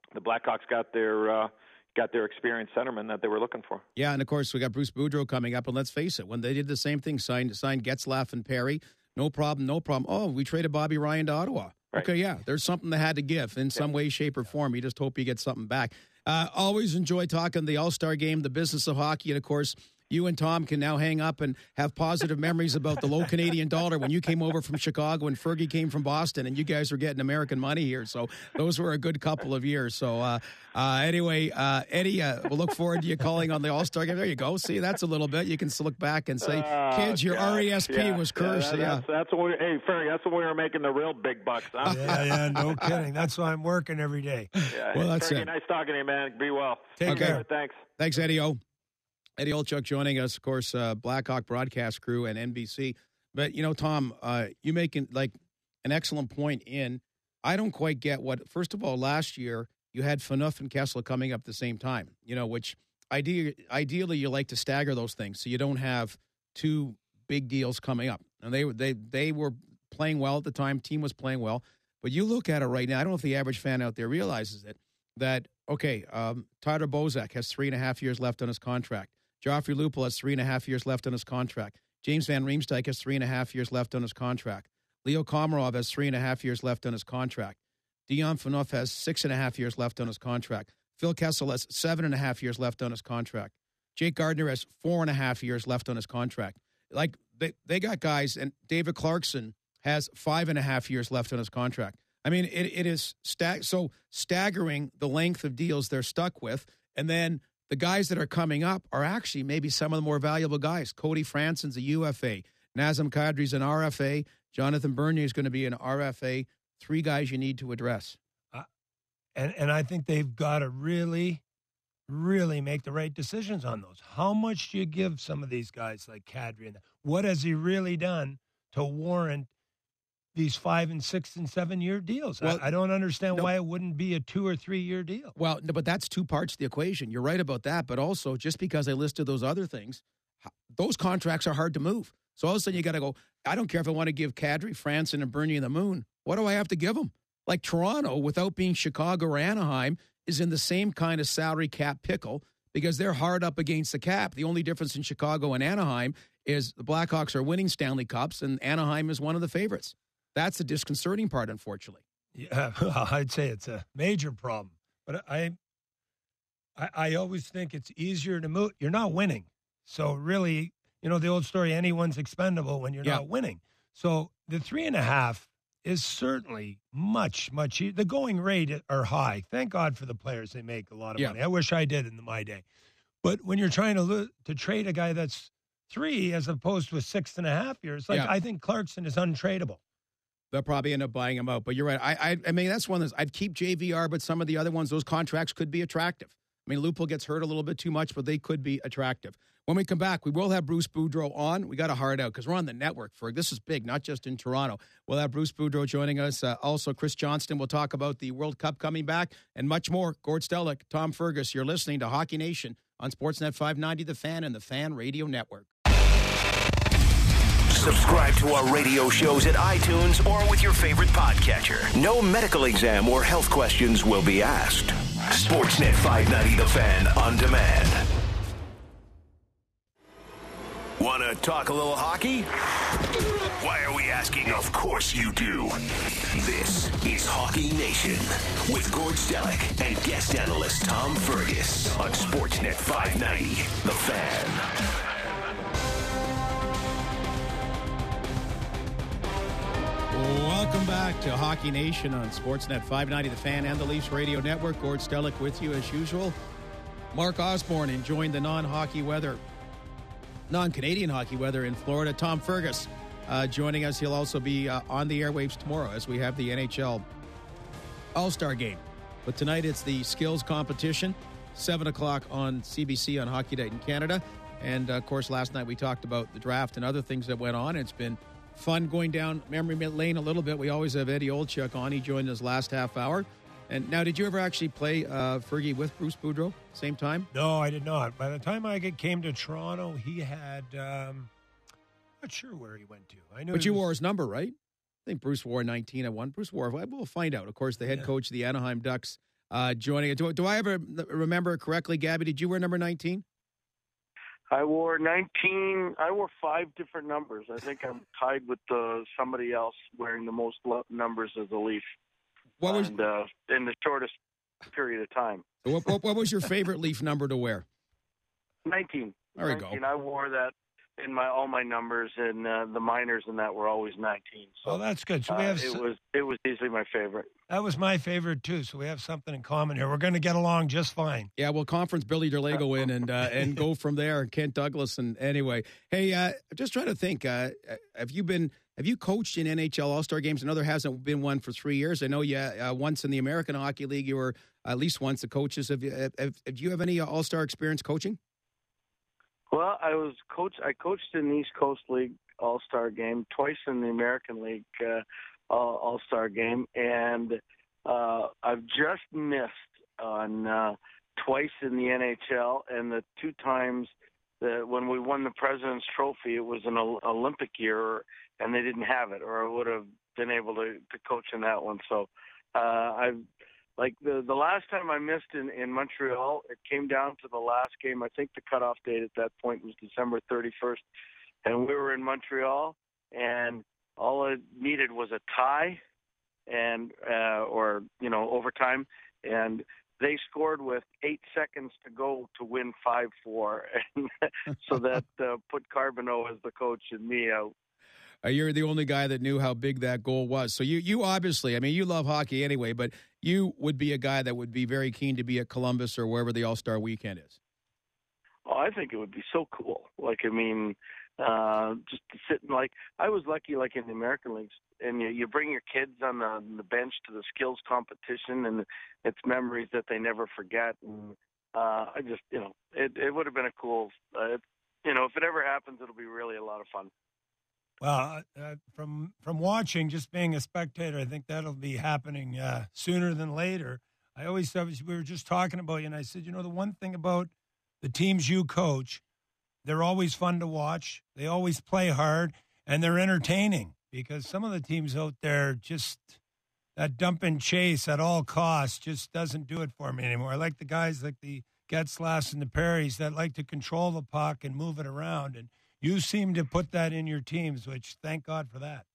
the Blackhawks got their uh, got their experienced centerman that they were looking for. Yeah, and of course we got Bruce Boudreau coming up, and let's face it, when they did the same thing, signed signed Getzlaf and Perry, no problem, no problem. Oh, we traded Bobby Ryan to Ottawa. Right. Okay, yeah, there's something that had to give in some way, shape, or form. You just hope you get something back. Uh, always enjoy talking the All-Star game, the business of hockey, and of course, you and Tom can now hang up and have positive memories about the low Canadian dollar when you came over from Chicago and Fergie came from Boston, and you guys were getting American money here. So those were a good couple of years. So uh, uh, anyway, uh, Eddie, uh, we'll look forward to you calling on the All-Star game. There you go. See, that's a little bit. You can look back and say, oh, kids, your gosh. R E S P yeah, was cursed. Yeah, Yeah, that's, that's when we, hey, Fergie, that's when we were making the real big bucks, huh? Yeah, yeah, no kidding. That's why I'm working every day. Yeah. Well, that's Fergie, it. nice talking to you, man. Be well. Take Okay. care. Thanks. Thanks, Eddie O. Eddie Olchuk joining us, of course, uh, Blackhawk broadcast crew and N B C. But, you know, Tom, uh, you making like an excellent point in, I don't quite get what, first of all, last year you had Phaneuf and Kessel coming up at the same time, you know, which ide- ideally you like to stagger those things so you don't have two big deals coming up. And they, they, they were playing well at the time, team was playing well. But you look at it right now, I don't know if the average fan out there realizes it, that, okay, um, Tyler Bozak has three and a half years left on his contract. Joffrey Lupul has three and a half years left on his contract. James Van Riemsdyk has three and a half years left on his contract. Leo Komarov has three and a half years left on his contract. Dion Phaneuf has six and a half years left on his contract. Phil Kessel has seven and a half years left on his contract. Jake Gardner has four and a half years left on his contract. Like, they, they got guys, and David Clarkson has five and a half years left on his contract. I mean, it, it is stag- so staggering the length of deals they're stuck with, and then the guys that are coming up are actually maybe some of the more valuable guys. Cody Franson's a U F A. Nazem Kadri's an R F A. Jonathan Bernier is going to be an R F A. Three guys you need to address. Uh, and, and I think they've got to really, really make the right decisions on those. How much do you give some of these guys like Kadri? And what has he really done to warrant these five and six and seven year deals? Well, I, I don't understand no, why it wouldn't be a two or three year deal. Well, no, but that's two parts of the equation. You're right about that. But also, just because I listed those other things, those contracts are hard to move. So all of a sudden you got to go, I don't care if I want to give Kadri, Franson, and Bernier the moon. What do I have to give them? Like Toronto, without being Chicago or Anaheim, is in the same kind of salary cap pickle because they're hard up against the cap. The only difference in Chicago and Anaheim is the Blackhawks are winning Stanley Cups, and Anaheim is one of the favorites. That's the disconcerting part, unfortunately. Yeah, well, I'd say it's a major problem. But I, I, I always think it's easier to move. You're not winning. So really, you know, the old story, anyone's expendable when you're yeah. not winning. So the three and a half is certainly much, much easier. The going rate are high. Thank God for the players. They make a lot of yeah. money. I wish I did in my day. But when you're trying to lo- to trade a guy that's three as opposed to a six and a half years, like yeah. I think Clarkson is untradeable. They'll probably end up buying him out. But you're right. I, I, I mean, that's one of those. I'd keep J V R, but some of the other ones, those contracts could be attractive. I mean, Lupul gets hurt a little bit too much, but they could be attractive. When we come back, we will have Bruce Boudreau on. We got a hard out because we're on the network for this is big, not just in Toronto. We'll have Bruce Boudreau joining us. Uh, also, Chris Johnston will talk about the World Cup coming back and much more. Gord Stellick, Tom Fergus, you're listening to Hockey Nation on Sportsnet five ninety, The Fan, and the Fan Radio Network. Subscribe to our radio shows at iTunes or with your favorite podcatcher. No medical exam or health questions will be asked. Sportsnet five ninety The Fan on demand. Want to talk a little hockey? Why are we asking? Of course you do. This is Hockey Nation with Gord Stellick and guest analyst Tom Fergus on Sportsnet five ninety The Fan. Welcome back to Hockey Nation on Sportsnet five ninety The Fan and the Leafs Radio Network. Gord Stellick with you as usual. Mark Osborne enjoying the non-hockey weather, non-Canadian hockey weather in Florida. Tom Fergus uh, joining us. He'll also be uh, on the airwaves tomorrow as we have the N H L All-Star Game. But tonight it's the skills competition, seven o'clock on C B C on Hockey Night in Canada. And, uh, of course, last night we talked about the draft and other things that went on. It's been fun going down memory lane a little bit. We always have Eddie Olchuk on. He joined us last half hour. And now, did you ever actually play uh, Fergie with Bruce Boudreau same time? No, I did not. By the time I came to Toronto, he had, um, not sure where he went to. I know, But you was, wore his number, right? I think Bruce wore nineteen at one. Bruce wore, we'll find out. Of course, the head Yeah. coach of the Anaheim Ducks uh, joining it. Do, do I ever remember correctly, Gabby? Did you wear number nineteen? I wore nineteen. I wore five different numbers. I think I'm tied with uh, somebody else wearing the most lo- numbers as a Leaf. What was and, uh, in the shortest period of time? What, what, what was your favorite Leaf number to wear? nineteen. There we nineteen. go. I wore that in my all my numbers, and uh, the minors and that were always nineteen. So oh, that's good. So we uh, have it s- was it was easily my favorite. that was my favorite too. So we have something in common here. We're going to get along just fine. Yeah, we'll conference Billy Derlago in and uh, and go from there. Kent Douglas and anyway, hey, uh, just trying to think. Uh, have you been have you coached in N H L All Star games? I know there hasn't been one for three years. I know you uh, once in the American Hockey League. You were at least once the coaches. Have you have, have, do you have any All Star experience coaching? Well, I was coach. I coached in the East Coast League All Star Game, twice in the American League uh, All Star Game, and uh, I've just missed on uh, twice in the N H L, and the two times that when we won the President's Trophy, it was an Ol- Olympic year, and they didn't have it, or I would have been able to, to coach in that one. So uh, I've Like the the last time I missed in, in Montreal, it came down to the last game. I think the cutoff date at that point was December thirty-first, and we were in Montreal, and all it needed was a tie, and uh, or you know overtime, and they scored with eight seconds to go to win five four, and so that uh, put Carbonneau as the coach and me out. Uh, you're the only guy that knew how big that goal was. So you, you obviously, I mean, you love hockey anyway, but you would be a guy that would be very keen to be at Columbus or wherever the All-Star Weekend is. Oh, I think it would be so cool. Like, I mean, uh, just to sit and like, I was lucky, like in the American leagues, and you, you bring your kids on the, on the bench to the skills competition, and it's memories that they never forget. And uh, I just, you know, it, it would have been a cool, uh, it, you know, if it ever happens, it'll be really a lot of fun. Well, uh, from from watching, just being a spectator, I think that'll be happening uh, sooner than later. I always thought, we were just talking about you, and I said, you know, the one thing about the teams you coach, they're always fun to watch. They always play hard, and they're entertaining because some of the teams out there just that dump and chase at all costs just doesn't do it for me anymore. I like the guys like the Getzlaffs and the Perrys that like to control the puck and move it around, and you seem to put that in your teams, which thank God for that.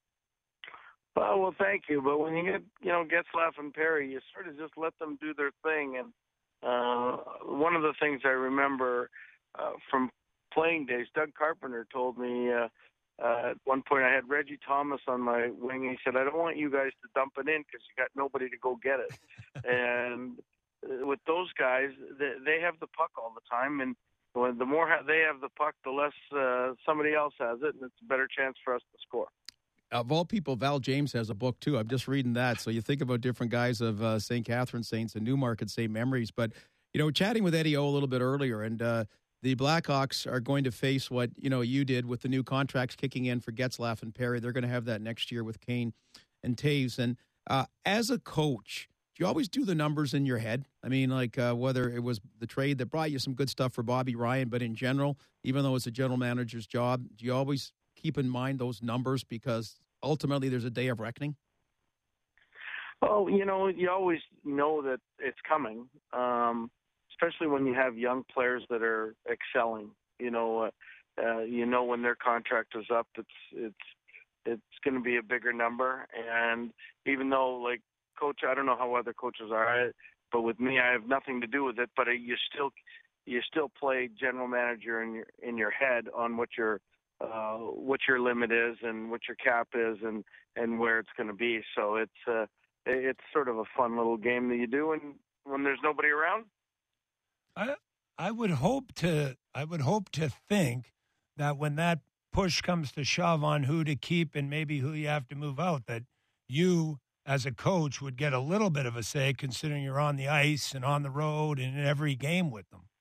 Well, well, thank you. But when you get, you know, Getzlaff and Perry, you sort of just let them do their thing. And uh, one of the things I remember uh, from playing days, Doug Carpenter told me uh, uh, at one point I had Reggie Thomas on my wing. And he said, I don't want you guys to dump it in because you got nobody to go get it. And with those guys, they, they have the puck all the time. And when the more they have the puck, the less uh, somebody else has it, and it's a better chance for us to score. Of all people, Val James has a book, too. I'm just reading that. So you think about different guys of uh, Saint Catharines Saints and Newmarket Saint Memories. But, you know, chatting with Eddie O a little bit earlier, and uh, the Blackhawks are going to face what, you know, you did with the new contracts kicking in for Getzlaff and Perry. They're going to have that next year with Kane and Taves. And uh, as a coach, do you always do the numbers in your head? I mean, like uh, whether it was the trade that brought you some good stuff for Bobby Ryan, but in general, even though it's a general manager's job, do you always keep in mind those numbers because ultimately there's a day of reckoning? Well, you know, you always know that it's coming, um, especially when you have young players that are excelling. You know, uh, uh, you know when their contract is up, it's it's it's going to be a bigger number. And even though, like, coach, I don't know how other coaches are, but with me, I have nothing to do with it. But you still, you still play general manager in your in your head on what your uh, what your limit is and what your cap is and, and where it's going to be. So it's uh, it's sort of a fun little game that you do, and when there's nobody around. I I would hope to I would hope to think that when that push comes to shove on who to keep and maybe who you have to move out, that you as a coach would get a little bit of a say, considering you're on the ice and on the road and in every game with them.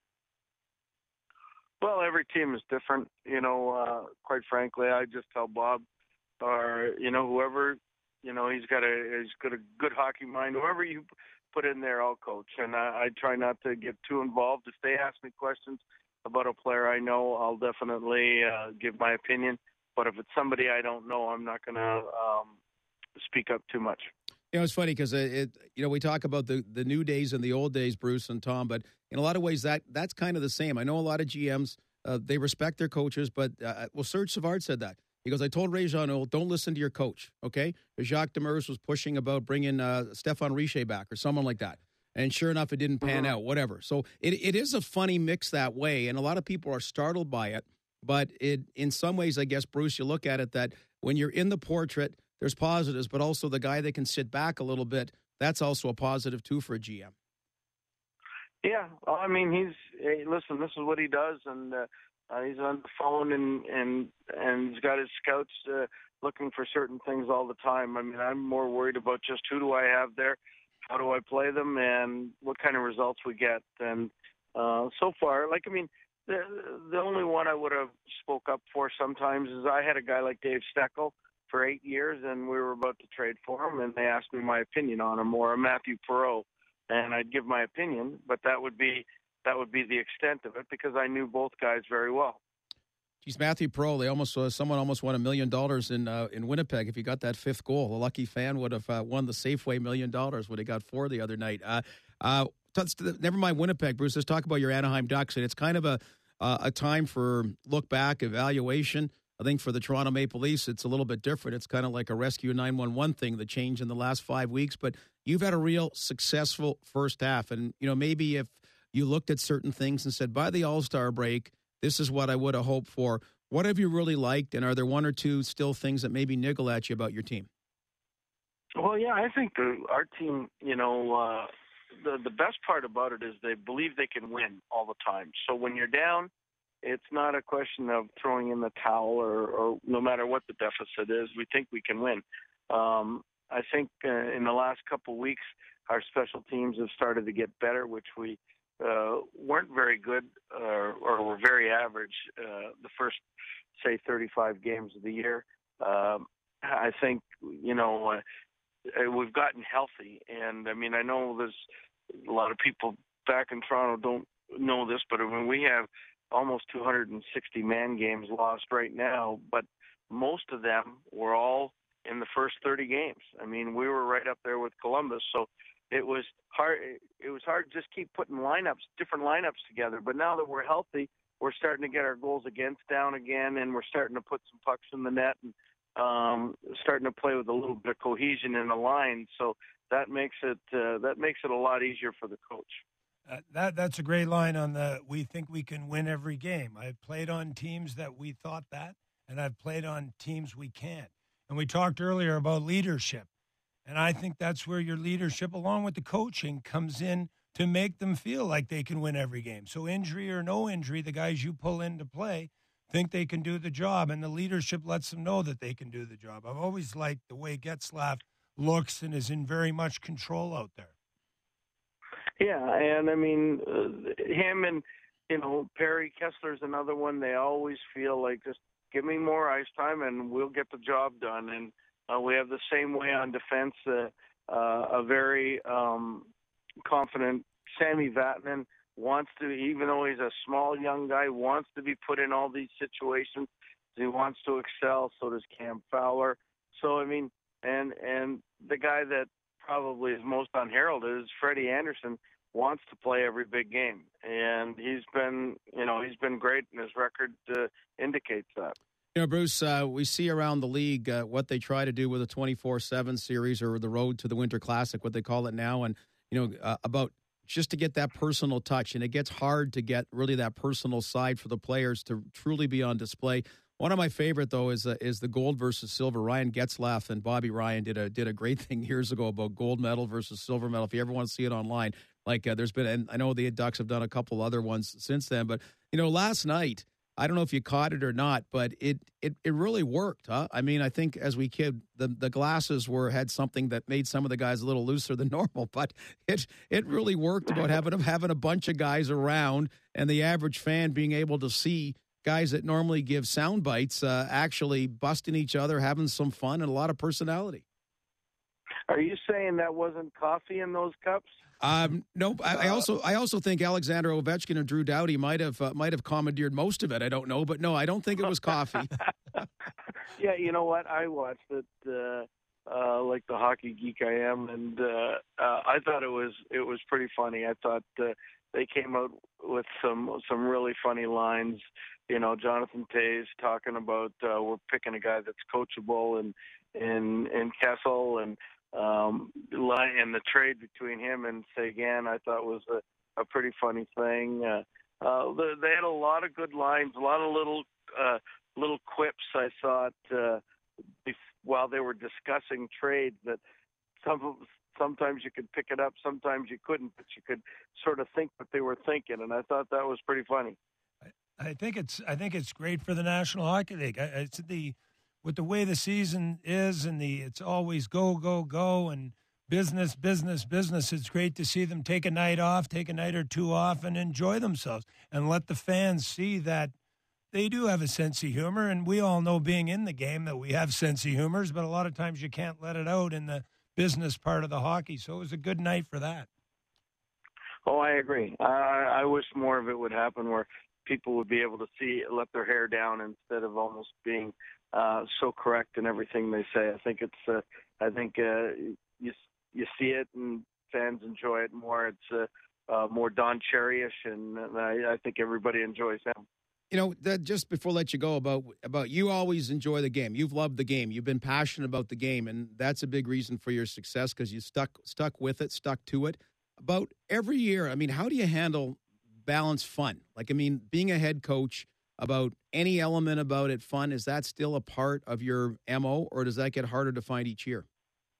Well, every team is different. You know, uh, quite frankly, I just tell Bob, or you know, whoever, you know, he's got a he's got a good hockey mind. Whoever you put in there, I'll coach, and I, I try not to get too involved. If they ask me questions about a player I know, I'll definitely uh, give my opinion. But if it's somebody I don't know, I'm not going to um, speak up too much. You know, it's funny because it, it, you know, we talk about the, the new days and the old days, Bruce and Tom, but in a lot of ways that that's kind of the same. I know a lot of G Ms, uh, they respect their coaches, but, uh, well, Serge Savard said that. He goes, I told Ray Jeannot, don't listen to your coach, okay? Jacques Demers was pushing about bringing uh, Stéphane Richer back or someone like that. And sure enough, it didn't pan Mm-hmm. out, whatever. So it it is a funny mix that way, and a lot of people are startled by it. But it, in some ways, I guess, Bruce, you look at it that when you're in the portrait, there's positives, but also the guy that can sit back a little bit, that's also a positive, too, for a G M. Yeah, well, I mean, he's hey, listen. This is what he does, and uh, uh, he's on the phone, and and and he's got his scouts uh, looking for certain things all the time. I mean, I'm more worried about just who do I have there, how do I play them, and what kind of results we get. And uh, so far, like I mean, the the only one I would have spoke up for sometimes is I had a guy like Dave Steckel for eight years, and we were about to trade for him, and they asked me my opinion on him, or Matthew Perreault, and I'd give my opinion, but that would be that would be the extent of it because I knew both guys very well. Geez, Matthew Perreault, they almost uh, someone almost won a million dollars in uh, in Winnipeg if he got that fifth goal. A lucky fan would have uh, won the Safeway million dollars when he got four the other night. Uh, uh, never mind Winnipeg, Bruce. Let's talk about your Anaheim Ducks, and it's kind of a uh, a time for look back, evaluation. I think for the Toronto Maple Leafs, it's a little bit different. It's kind of like a Rescue nine one one thing, the change in the last five weeks. But you've had a real successful first half. And, you know, maybe if you looked at certain things and said, by the All-Star break, this is what I would have hoped for. What have you really liked? And are there one or two still things that maybe niggle at you about your team? Well, yeah, I think the, our team, you know, uh, the, the best part about it is they believe they can win all the time. So when you're down, it's not a question of throwing in the towel or, or no matter what the deficit is, we think we can win. Um, I think uh, in the last couple of weeks, our special teams have started to get better, which we uh, weren't very good uh, or were very average uh, the first, say, thirty-five games of the year. Um, I think, you know, uh, we've gotten healthy. And, I mean, I know there's a lot of people back in Toronto don't know this, but when we have almost two hundred sixty man games lost right now, but most of them were all in the first thirty games. I mean, we were right up there with Columbus, so it was hard. It was hard to just keep putting lineups, different lineups together. But now that we're healthy, we're starting to get our goals against down again, and we're starting to put some pucks in the net and um, starting to play with a little bit of cohesion in the line. So that makes it uh, that makes it a lot easier for the coach. Uh, that that's a great line on the we think we can win every game. I've played on teams that we thought that, and I've played on teams we can't. And we talked earlier about leadership, and I think that's where your leadership, along with the coaching, comes in to make them feel like they can win every game. So injury or no injury, the guys you pull into play think they can do the job, and the leadership lets them know that they can do the job. I've always liked the way Getzlaf looks and is in very much control out there. Yeah, and I mean, uh, him and, you know, Perry Kessler's another one. They always feel like just give me more ice time and we'll get the job done. And uh, we have the same way on defense. Uh, uh, a very um, confident Sammy Vatanen wants to, even though he's a small young guy, wants to be put in all these situations. He wants to excel. So does Cam Fowler. So, I mean, and and the guy that probably is most unheralded is Freddie Anderson. Wants to play every big game, and he's been, you know, he's been great, and his record uh, indicates that. You know, Bruce, uh, we see around the league uh, what they try to do with a twenty-four seven series or the Road to the Winter Classic, what they call it now, and, you know, uh, about just to get that personal touch, and it gets hard to get really that personal side for the players to truly be on display. One of my favorite, though, is uh, is the gold versus silver. Ryan Getzlaf and Bobby Ryan did a did a great thing years ago about gold medal versus silver medal. If you ever want to see it online, like uh, there's been, and I know the Ducks have done a couple other ones since then. But you know, last night, I don't know if you caught it or not, but it it, it really worked. Huh? I mean, I think as we kid, the the glasses were had something that made some of the guys a little looser than normal, but it it really worked about having having a bunch of guys around and the average fan being able to see guys that normally give sound bites uh, actually busting each other, having some fun, and a lot of personality. Are you saying that wasn't coffee in those cups? Um, no, I, I also I also think Alexander Ovechkin and Drew Doughty might have uh, might have commandeered most of it. I don't know, but no, I don't think it was coffee. Yeah, you know what? I watched it. Uh, uh, like the hockey geek I am, and uh, uh, I thought it was it was pretty funny. I thought uh, they came out with some some really funny lines. You know, Jonathan Toews talking about uh, we're picking a guy that's coachable, and in in Kessel, and um, and the trade between him and Sagan, I thought was a, a pretty funny thing. Uh, uh, they had a lot of good lines, a lot of little uh, little quips. I thought uh, bef- while they were discussing trades, that some sometimes you could pick it up, sometimes you couldn't, but you could sort of think what they were thinking, and I thought that was pretty funny. I think it's I think it's great for the National Hockey League. It's the with the way the season is, and the it's always go go go and business business business. It's great to see them take a night off, take a night or two off, and enjoy themselves, and let the fans see that they do have a sense of humor. And we all know, being in the game, that we have sense of humors, but a lot of times you can't let it out in the business part of the hockey. So it was a good night for that. Oh, I agree. I, I wish more of it would happen, where people would be able to see, let their hair down instead of almost being uh, so correct in everything they say. I think it's, uh, I think uh, you you see it and fans enjoy it more. It's uh, uh, more Don Cherry-ish, and, and I, I think everybody enjoys him. You know, that just before I let you go, about about you always enjoy the game. You've loved the game. You've been passionate about the game, and that's a big reason for your success, because you stuck stuck with it, stuck to it. About every year, I mean, how do you handle balance fun? Like, I mean, being a head coach, about any element about it fun, is that still a part of your M O, or does that get harder to find each year?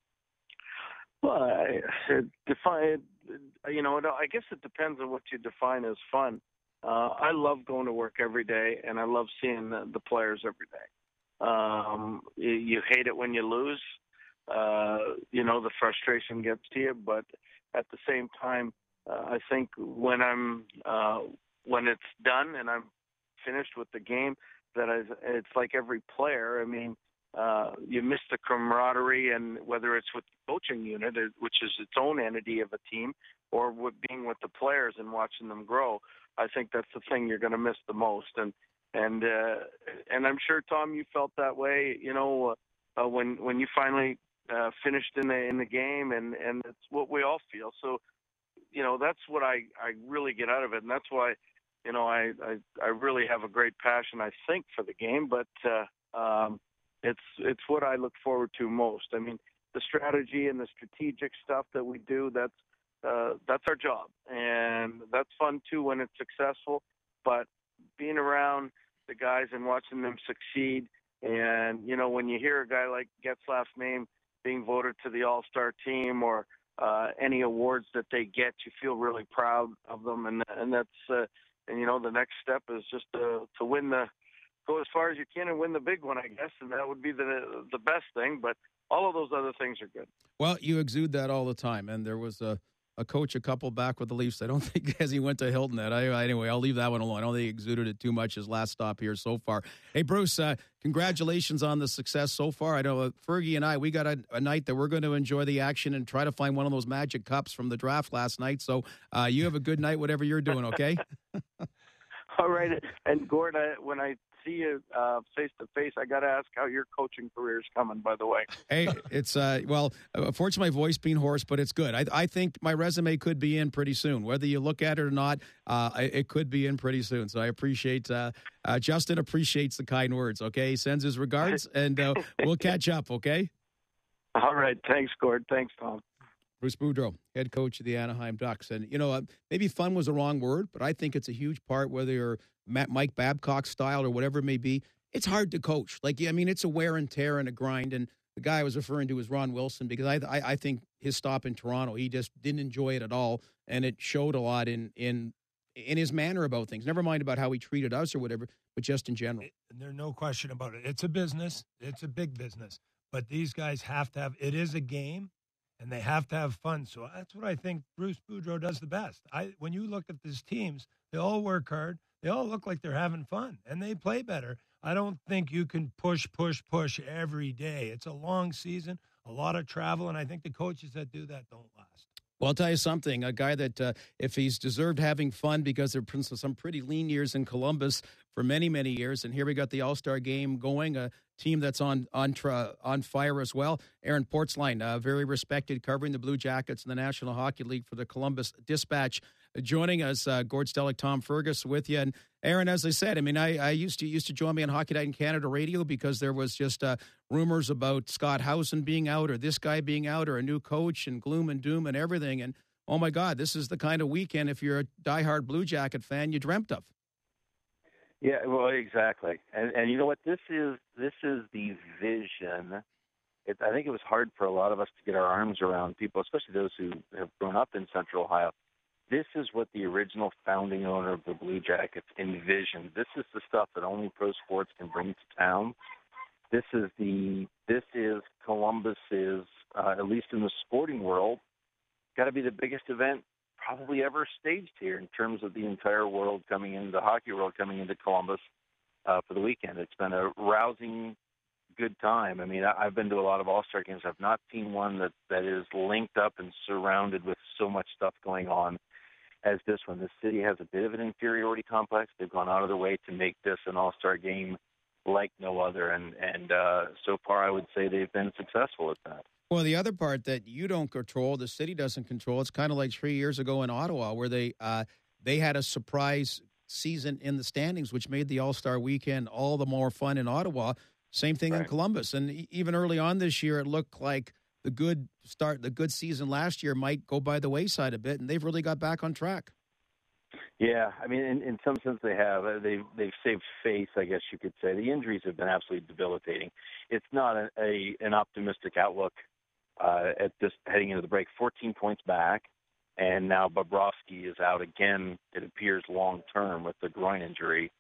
Well, I, define, you know, I guess it depends on what you define as fun. Uh, I love going to work every day, and I love seeing the, the players every day. Um, you, you hate it when you lose. Uh, you know, the frustration gets to you, but at the same time, uh, I think when I'm uh, when it's done and I'm finished with the game, that I, it's like every player. I mean, uh, you miss the camaraderie, and whether it's with the coaching unit, which is its own entity of a team, or with being with the players and watching them grow, I think that's the thing you're going to miss the most. And and uh, and I'm sure, Tom, you felt that way. You know, uh, when when you finally uh, finished in the in the game, and, and it's what we all feel. So, you know, that's what I, I really get out of it, and that's why, you know, I, I I really have a great passion, I think, for the game. But uh, um, it's it's what I look forward to most. I mean, the strategy and the strategic stuff that we do, that's uh, that's our job, and that's fun too when it's successful. But being around the guys and watching them succeed, and you know, when you hear a guy like Getzlaf's name being voted to the All-Star team, or uh, any awards that they get, you feel really proud of them, and and that's uh, and you know, the next step is just to to win the go as far as you can and win the big one, I guess, and that would be the the best thing. But all of those other things are good. Well, you exude that all the time, and there was a. A coach a couple back with the Leafs. I don't think as he went to Hilton that. I, anyway, I'll leave that one alone. I don't think he exuded it too much his last stop here so far. Hey, Bruce, uh, congratulations on the success so far. I know uh, Fergie and I, we got a, a night that we're going to enjoy the action and try to find one of those magic cups from the draft last night. So uh, you have a good night, whatever you're doing, okay? All right. And, Gord, I, when I see you uh, face to face, I got to ask how your coaching career is coming, by the way. Hey, it's, uh, well, unfortunately, my voice being hoarse, but it's good. I, I think my resume could be in pretty soon. Whether you look at it or not, uh, it could be in pretty soon. So I appreciate, uh, uh, Justin appreciates the kind words, okay? He sends his regards, and uh, we'll catch up, okay? All right. Thanks, Gord. Thanks, Tom. Bruce Boudreau, head coach of the Anaheim Ducks. And, you know, uh, maybe fun was the wrong word, but I think it's a huge part, whether you're Mike Babcock style or whatever it may be. It's hard to coach. Like, I mean, it's a wear and tear and a grind. And the guy I was referring to was Ron Wilson, because I, I, I think his stop in Toronto, he just didn't enjoy it at all. And it showed a lot in, in, in his manner about things. Never mind about how he treated us or whatever, but just in general. And there's no question about it. It's a business. It's a big business. But these guys have to have, it is a game. And they have to have fun. So that's what I think Bruce Boudreau does the best. I when you look at these teams, they all work hard. They all look like they're having fun, and they play better. I don't think you can push, push, push every day. It's a long season, a lot of travel, and I think the coaches that do that don't last. Well, I'll tell you something. A guy that, uh, if he's deserved having fun, because there are some pretty lean years in Columbus for many, many years. And here we got the All-Star game going, a team that's on on tra- on fire as well. Aaron Portzline, uh, very respected, covering the Blue Jackets in the National Hockey League for the Columbus Dispatch, uh, joining us. Uh, Gord Stellick, Tom Fergus with you. And Aaron, as I said, I mean, I, I used to used to join me on Hockey Night in Canada radio because there was just uh, rumors about Scott Housen being out, or this guy being out, or a new coach, and gloom and doom and everything. And oh my God, this is the kind of weekend, if you're a diehard Blue Jacket fan, you dreamt of. Yeah, well, exactly. And and you know what? This is this is the vision. It, I think it was hard for a lot of us to get our arms around, people, especially those who have grown up in Central Ohio. This is what the original founding owner of the Blue Jackets envisioned. This is the stuff that only pro sports can bring to town. This is the this is Columbus's, uh, at least in the sporting world, got to be the biggest event probably ever staged here in terms of the entire world coming into the hockey world coming into Columbus uh, for the weekend. It's been a rousing, good time. I mean, I, I've been to a lot of All-Star games. I've not seen one that, that is linked up and surrounded with so much stuff going on as this one. This city has a bit of an inferiority complex. They've gone out of their way to make this an All-Star game like no other, and, and uh, so far I would say they've been successful at that. Well, the other part that you don't control, the city doesn't control, it's kind of like three years ago in Ottawa where they uh, they had a surprise season in the standings, which made the All-Star weekend all the more fun in Ottawa. Same thing right. in Columbus. And even early on this year, it looked like the good start, the good season last year might go by the wayside a bit, and they've really got back on track. Yeah, I mean, in, in some sense they have. They've, they've saved face, I guess you could say. The injuries have been absolutely debilitating. It's not a, a an optimistic outlook uh, at this heading into the break. fourteen points back, and now Bobrovsky is out again, it appears, long-term with the groin injury.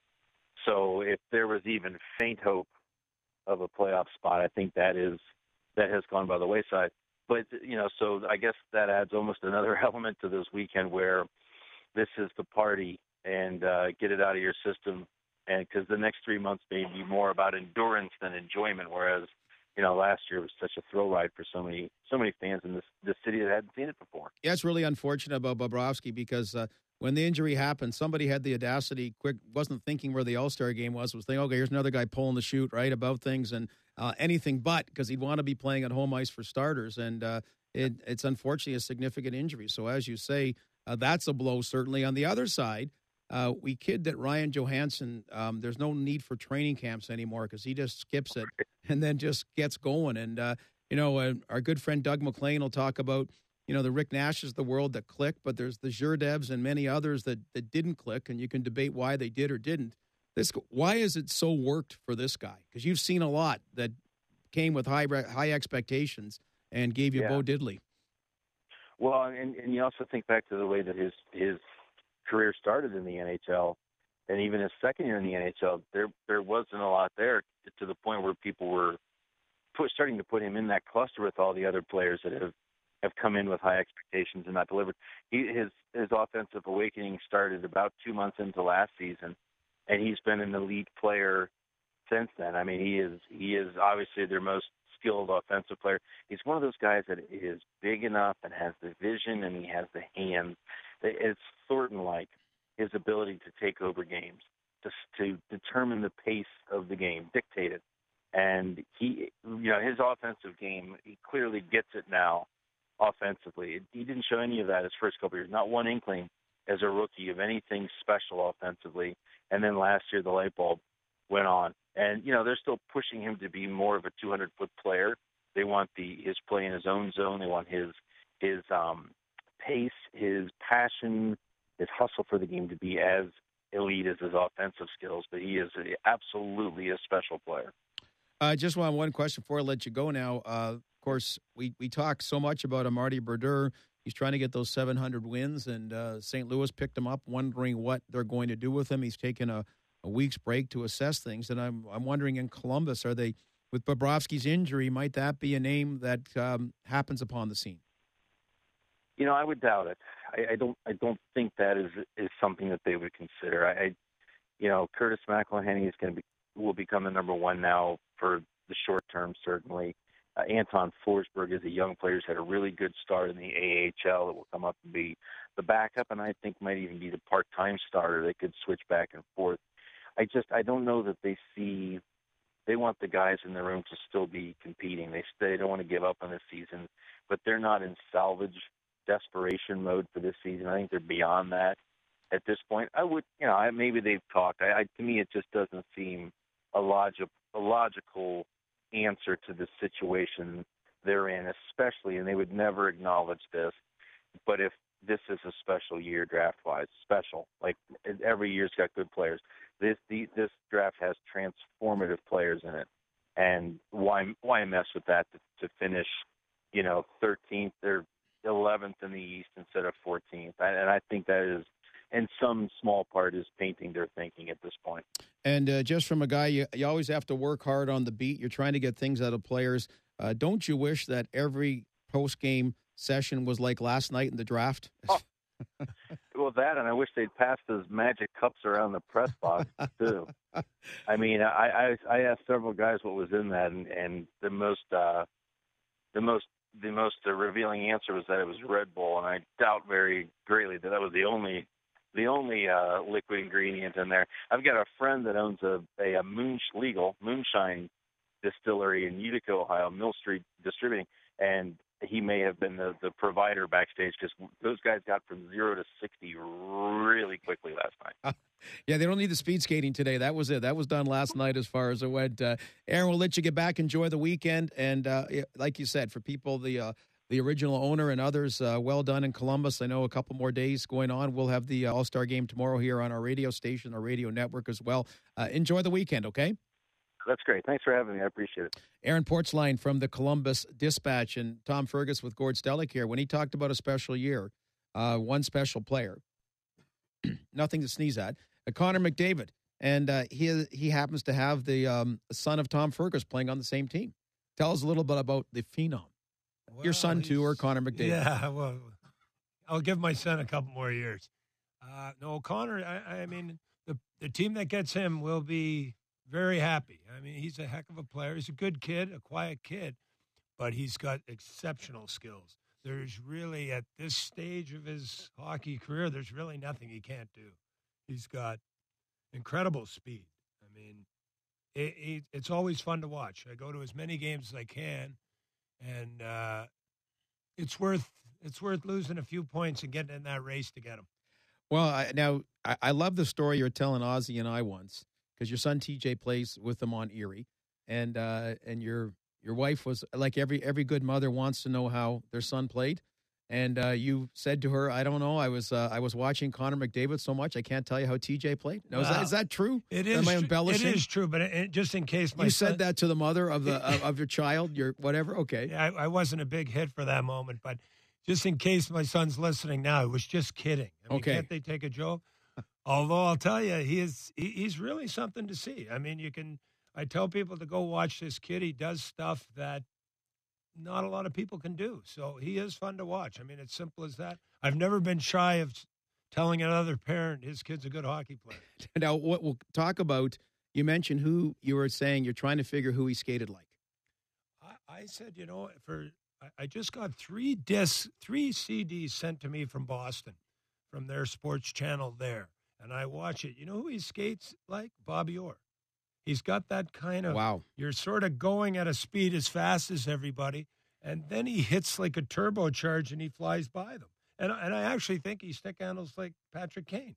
So if there was even faint hope of a playoff spot, I think that is that has gone by the wayside. But, you know, so I guess that adds almost another element to this weekend where this is the party and uh, get it out of your system. And because the next three months may be more about endurance than enjoyment, whereas, you know, last year was such a thrill ride for so many so many fans in this, this city that hadn't seen it before. Yeah, it's really unfortunate about Bobrovsky because uh, when the injury happened, somebody had the audacity, quick, wasn't thinking where the All-Star game was, was thinking, okay, here's another guy pulling the chute, right, about things and uh, anything but, because he'd want to be playing at home ice for starters. And uh, it, it's unfortunately a significant injury. So as you say, uh, that's a blow, certainly. On the other side, uh, we kid that Ryan Johansson, um, there's no need for training camps anymore because he just skips it and then just gets going. And, uh, you know, uh, our good friend Doug McLean will talk about, you know, the Rick Nashes of the world that click, but there's the Zhurdevs and many others that, that didn't click, and you can debate why they did or didn't. This, why is it so worked for this guy? Because you've seen a lot that came with high high expectations and gave you yeah. Bo Diddley. Well, and, and you also think back to the way that his his career started in the N H L, and even his second year in the N H L, there there wasn't a lot there to the point where people were put, starting to put him in that cluster with all the other players that have, have come in with high expectations and not delivered. He, his his offensive awakening started about two months into last season, and he's been an elite player since then. I mean, he is he is obviously their most skilled offensive player. He's one of those guys that is big enough and has the vision and he has the hands. It's Thornton-like, his ability to take over games, to to determine the pace of the game, dictate it. And he, you know, his offensive game, he clearly gets it now offensively. He didn't show any of that his first couple of years, not one inkling as a rookie of anything special offensively. And then last year the light bulb went on. And, you know, they're still pushing him to be more of a two hundred foot player. They want the his play in his own zone. They want his his um, pace, his passion, his hustle for the game to be as elite as his offensive skills. But he is a, absolutely a special player. I uh, just want one question before I let you go now. Uh, of course, we, we talk so much about a Marty Brodeur. He's trying to get those seven hundred wins, and uh, Saint Louis picked him up, wondering what they're going to do with him. He's taken a, a week's break to assess things, and I'm I'm wondering in Columbus, are they, with Bobrovsky's injury, might that be a name that um, happens upon the scene? You know, I would doubt it. I, I don't. I don't think that is is something that they would consider. I, I you know, Curtis McElhinney is going to be will become the number one now for the short term, certainly. Uh, Anton Forsberg is a young player who's had a really good start in the A H L that will come up and be the backup, and I think might even be the part-time starter. They could switch back and forth. I just I don't know that they see. They want the guys in the room to still be competing. They they don't want to give up on this season, but they're not in salvage desperation mode for this season. I think they're beyond that at this point. I would, you know, I, maybe they've talked. I, I, to me, it just doesn't seem a logical a logical answer to the situation they're in, especially, and they would never acknowledge this. But if this is a special year draft-wise, special, like every year's got good players. This the, this draft has transformative players in it, and why why mess with that to, to finish, you know, thirteenth or eleventh in the East instead of fourteenth? And I think that is, in some small part, is painting their thinking at this point. And uh, just from a guy, you, you always have to work hard on the beat. You're trying to get things out of players. Uh, don't you wish that every post-game session was like last night in the draft? Oh. Well, that, and I wish they'd pass those magic cups around the press box too. I mean, I, I I asked several guys what was in that, and, and the most uh, the most the most uh, revealing answer was that it was Red Bull, and I doubt very greatly that that was the only the only uh, liquid ingredient in there. I've got a friend that owns a a, a moon legal moonshine distillery in Utica, Ohio, Mill Street Distributing, and he may have been the, the provider backstage because those guys got from zero to sixty really quickly last night. Uh, yeah, they don't need the speed skating today. That was it. That was done last night as far as it went. Uh, Aaron, we'll let you get back, enjoy the weekend. And uh, like you said, for people, the uh, the original owner and others, uh, well done in Columbus. I know a couple more days going on. We'll have the uh, All-Star game tomorrow here on our radio station, our radio network as well. Uh, enjoy the weekend, okay? That's great. Thanks for having me. I appreciate it. Aaron Portzline from the Columbus Dispatch and Tom Fergus with Gord Stellick here. When he talked about a special year, uh, one special player, nothing to sneeze at, uh, Connor McDavid. And uh, he he happens to have the um, son of Tom Fergus playing on the same team. Tell us a little bit about the phenom. Well, your son, too, or Connor McDavid? Yeah, well, I'll give my son a couple more years. Uh, no, Connor, I, I mean, the, the team that gets him will be very happy. I mean, he's a heck of a player. He's a good kid, a quiet kid, but he's got exceptional skills. There's really, at this stage of his hockey career, there's really nothing he can't do. He's got incredible speed. I mean, it, it, it's always fun to watch. I go to as many games as I can, and uh, it's worth it's worth losing a few points and getting in that race to get him. Well, I, now, I, I love the story you were telling Ozzy and I once, because your son T J plays with them on Erie, and uh, and your your wife was like every every good mother wants to know how their son played, and uh, you said to her, "I don't know. I was uh, I was watching Connor McDavid so much I can't tell you how T J played." Now, well, is that is that true? It is. Am I embellishing? It is true, but it, just in case my you son, said that to the mother of the of, of your child, your whatever. Okay, yeah, I, I wasn't a big hit for that moment, but just in case my son's listening now, it was just kidding. I mean, okay, can't they take a joke? Although I'll tell you, he is he, he's really something to see. I mean, you can. I tell people to go watch this kid. He does stuff that not a lot of people can do. So he is fun to watch. I mean, it's simple as that. I've never been shy of telling another parent his kid's a good hockey player. Now, what we'll talk about, you mentioned who you were saying you're trying to figure who he skated like. I, I said, you know, for I, I just got three discs, three C Ds sent to me from Boston, from their sports channel there. And I watch it. You know who he skates like? Bobby Orr. He's got that kind of, wow. You're sort of going at a speed as fast as everybody, and then he hits like a turbocharge and he flies by them. And, and I actually think he stick handles like Patrick Kane.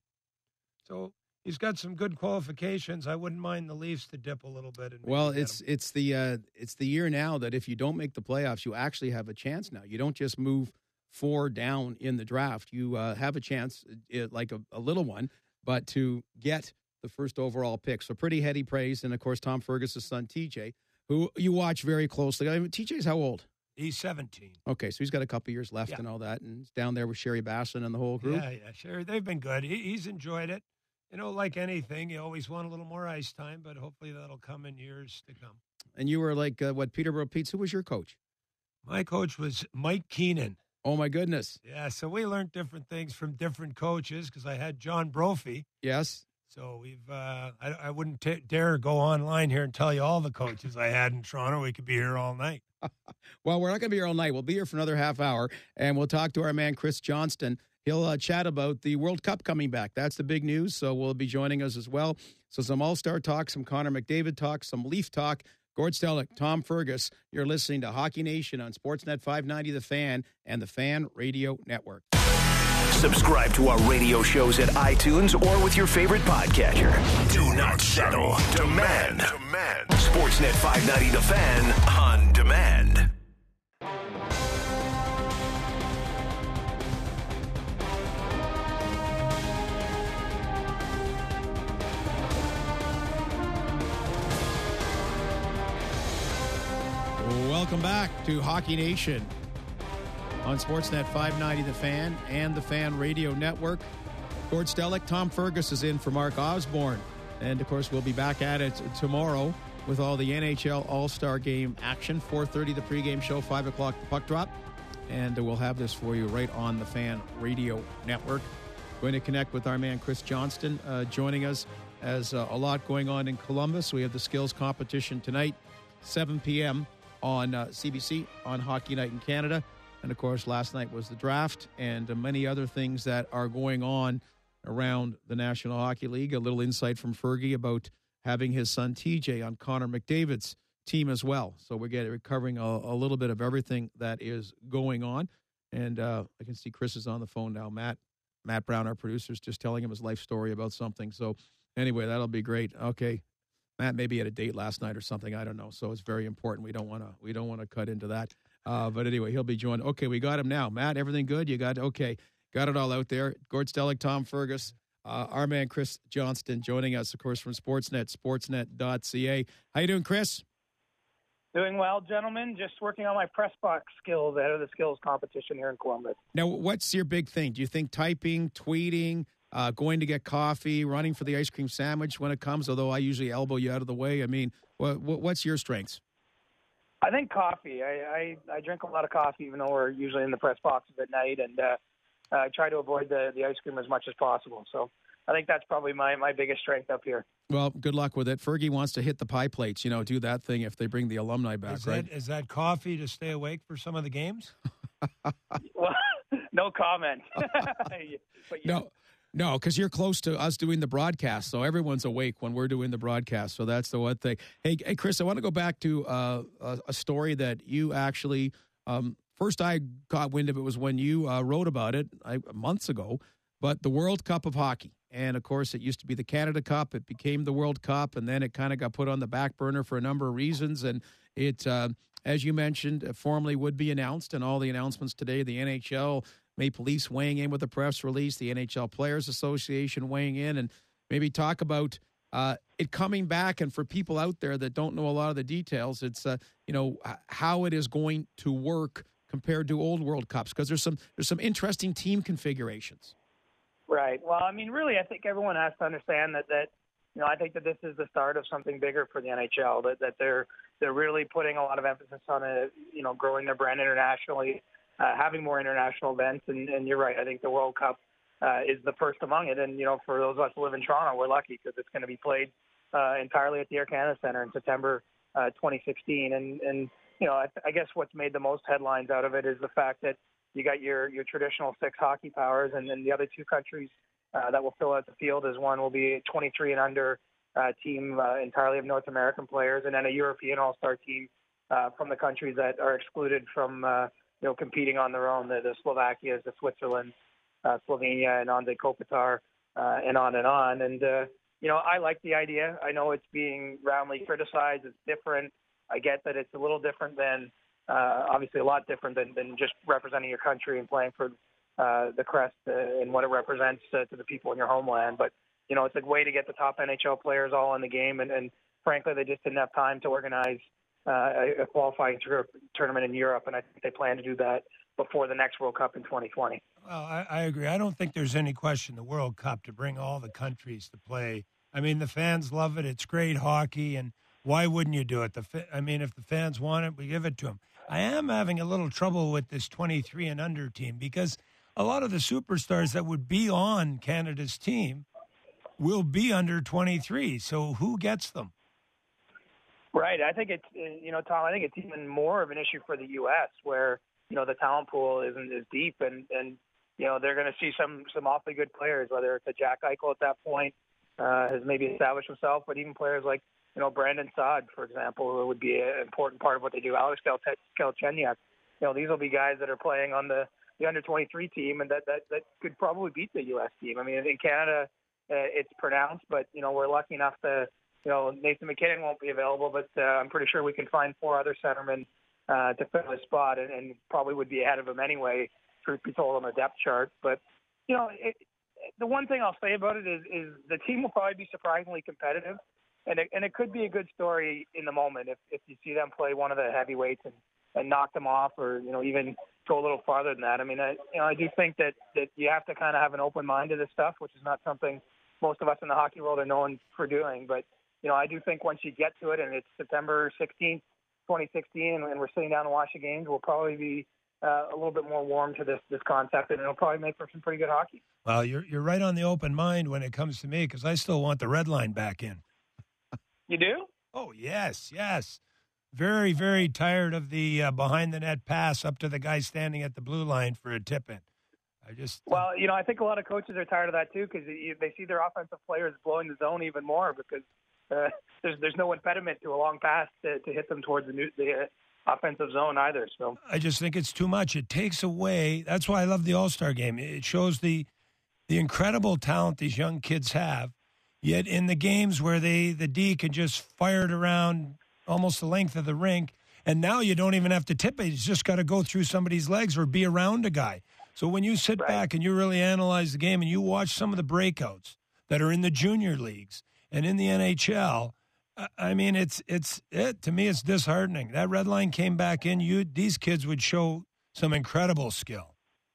So he's got some good qualifications. I wouldn't mind the Leafs to dip a little bit. And well, it's him. it's the uh, it's the year now that if you don't make the playoffs, you actually have a chance now. You don't just move four down in the draft. You uh, have a chance, uh, like a, a little one, but to get the first overall pick. So pretty heady praise. And, of course, Tom Fergus' son, T J, who you watch very closely. I mean, T J's how old? He's seventeen. Okay, so he's got a couple years left yeah. and all that. And he's down there with Sherry Bassin and the whole group. Yeah, yeah, Sherry. They've been good. He, he's enjoyed it. You know, like anything, you always want a little more ice time, but hopefully that'll come in years to come. And you were like, uh, what, Peterborough Pete's? Who was your coach? My coach was Mike Keenan. Oh, my goodness. Yeah, so we learned different things from different coaches because I had John Brophy. Yes. So we've, uh, I, I wouldn't t- dare go online here and tell you all the coaches I had in Toronto. We could be here all night. Well, we're not going to be here all night. We'll be here for another half hour, and we'll talk to our man, Chris Johnston. he'll uh, chat about the World Cup coming back. That's the big news, so we'll be joining us as well. So some All-Star talk, some Connor McDavid talk, some Leaf talk. Gord Stellick, Tom Fergus, you're listening to Hockey Nation on Sportsnet five ninety The Fan and the Fan Radio Network. Subscribe to our radio shows at iTunes or with your favorite podcatcher. Do not settle. Demand. Demand. Sportsnet five ninety The Fan on demand. Welcome back to Hockey Nation on Sportsnet five ninety The Fan and the Fan Radio Network. Gord Stellick, Tom Fergus is in for Mark Osborne. And, of course, we'll be back at it tomorrow with all the N H L All-Star Game action. four thirty the pregame show, five o'clock the puck drop. And we'll have this for you right on the Fan Radio Network. Going to connect with our man Chris Johnston uh, joining us as uh, a lot going on in Columbus. We have the skills competition tonight, seven p.m. on uh, C B C on Hockey Night in Canada. And, of course, last night was the draft and uh, many other things that are going on around the National Hockey League. A little insight from Fergie about having his son T J on Connor McDavid's team as well. So we're getting, we're covering a, a little bit of everything that is going on. And uh, I can see Chris is on the phone now. Matt, Matt Brown, our producer, is just telling him his life story about something. So anyway, that'll be great. Okay. Matt maybe had a date last night or something. I don't know. So it's very important. We don't want to. We don't want to cut into that. Uh, but anyway, he'll be joined. Okay, we got him now. Matt, everything good? You got okay? Got it all out there. Gord Stellick, Tom Fergus, uh, our man Chris Johnston joining us, of course, from Sportsnet, sportsnet dot c a. How you doing, Chris? Doing well, gentlemen. Just working on my press box skills ahead of the skills competition here in Columbus. Now, what's your big thing? Do you think typing, tweeting, uh, going to get coffee, running for the ice cream sandwich when it comes? Although I usually elbow you out of the way. I mean, what, what's your strengths? I think coffee. I, I, I drink a lot of coffee, even though we're usually in the press boxes at night, and uh, I try to avoid the, the ice cream as much as possible. So I think that's probably my, my biggest strength up here. Well, good luck with it. Fergie wants to hit the pie plates, you know, do that thing if they bring the alumni back, is right? That, is that coffee to stay awake for some of the games? Well, no comment. But no. No, because you're close to us doing the broadcast, so everyone's awake when we're doing the broadcast. So that's the one thing. Hey, hey Chris, I want to go back to uh, a, a story that you actually um, first I got wind of it was when you uh, wrote about it I, months ago. But the World Cup of Hockey, and of course, it used to be the Canada Cup. It became the World Cup, and then it kind of got put on the back burner for a number of reasons. And it, uh, as you mentioned, formally would be announced, and all the announcements today, the N H L. Maple Leafs weighing in with a press release, the N H L Players Association weighing in, and maybe talk about uh, it coming back. And for people out there that don't know a lot of the details, it's uh, you know how it is going to work compared to old World Cups, because there's some there's some interesting team configurations. Right. Well, I mean, really, I think everyone has to understand that that you know I think that this is the start of something bigger for the N H L. That that they're they're really putting a lot of emphasis on it, you know, growing their brand internationally. Uh, having more international events, and, and you're right. I think the World Cup uh, is the first among it. And, you know, for those of us who live in Toronto, we're lucky because it's going to be played uh, entirely at the Air Canada Centre in September uh, twenty sixteen. And, and you know, I, I guess what's made the most headlines out of it is the fact that you got your, your traditional six hockey powers, and then the other two countries uh, that will fill out the field as one will be a twenty-three and under uh, team uh, entirely of North American players, and then a European all-star team uh, from the countries that are excluded from uh, you know, competing on their own, the, the Slovakias, the Switzerland, uh, Slovenia, and Ondrej Kopitar, uh, and on and on. And, uh, you know, I like the idea. I know it's being roundly criticized. It's different. I get that it's a little different than, uh, obviously a lot different than, than just representing your country and playing for uh, the crest uh, and what it represents uh, to the people in your homeland. But, you know, it's a way to get the top N H L players all in the game. And, and frankly, they just didn't have time to organize Uh, a qualifying tur- tournament in Europe, and I think they plan to do that before the next World Cup in twenty twenty. Well, I, I agree. I don't think there's any question the World Cup to bring all the countries to play. I mean, the fans love it. It's great hockey, and why wouldn't you do it? The fa- I mean, if the fans want it, we give it to them. I am having a little trouble with this twenty-three and under team because a lot of the superstars that would be on Canada's team will be under twenty-three. So who gets them? Right. I think it's, you know, Tom, I think it's even more of an issue for the U S where, you know, the talent pool isn't as deep. And, and you know, they're going to see some some awfully good players, whether it's a Jack Eichel at that point, uh, has maybe established himself, but even players like, you know, Brandon Saad, for example, who would be an important part of what they do. Alex Galchenyuk, you know, these will be guys that are playing on the, the under twenty-three team, and that, that, that could probably beat the U S team. I mean, in Canada, uh, it's pronounced, but, you know, we're lucky enough to, you know, Nathan McKinnon won't be available, but uh, I'm pretty sure we can find four other centermen uh, to fill his spot, and, and probably would be ahead of him anyway, truth be told, on the depth chart. But, you know, it, the one thing I'll say about it is, is the team will probably be surprisingly competitive, and it, and it could be a good story in the moment if, if you see them play one of the heavyweights and, and knock them off, or, you know, even go a little farther than that. I mean, I, you know, I do think that, that you have to kind of have an open mind to this stuff, which is not something most of us in the hockey world are known for doing. But, you know, I do think once you get to it and it's September sixteenth, twenty sixteen, and we're sitting down to watch the games, we'll probably be uh, a little bit more warm to this this concept, and it'll probably make for some pretty good hockey. Well, you're you're right on the open mind when it comes to me, because I still want the red line back in. You do? Oh, yes, yes. Very, very tired of the uh, behind-the-net pass up to the guy standing at the blue line for a tip-in. I just Well, you know, I think a lot of coaches are tired of that, too, because they see their offensive players blowing the zone even more because uh, there's there's no impediment to a long pass to, to hit them towards the, new, the uh, offensive zone either. So I just think it's too much. It takes away. That's why I love the All-Star game. It shows the the incredible talent these young kids have, yet in the games where they the D can just fire it around almost the length of the rink, and now you don't even have to tip it. It's just got to go through somebody's legs or be around a guy. So when you sit right. back and you really analyze the game and you watch some of the breakouts that are in the junior leagues and in the N H L, I mean, it's it's it to me. It's disheartening. That red line came back in. You these kids would show some incredible skill.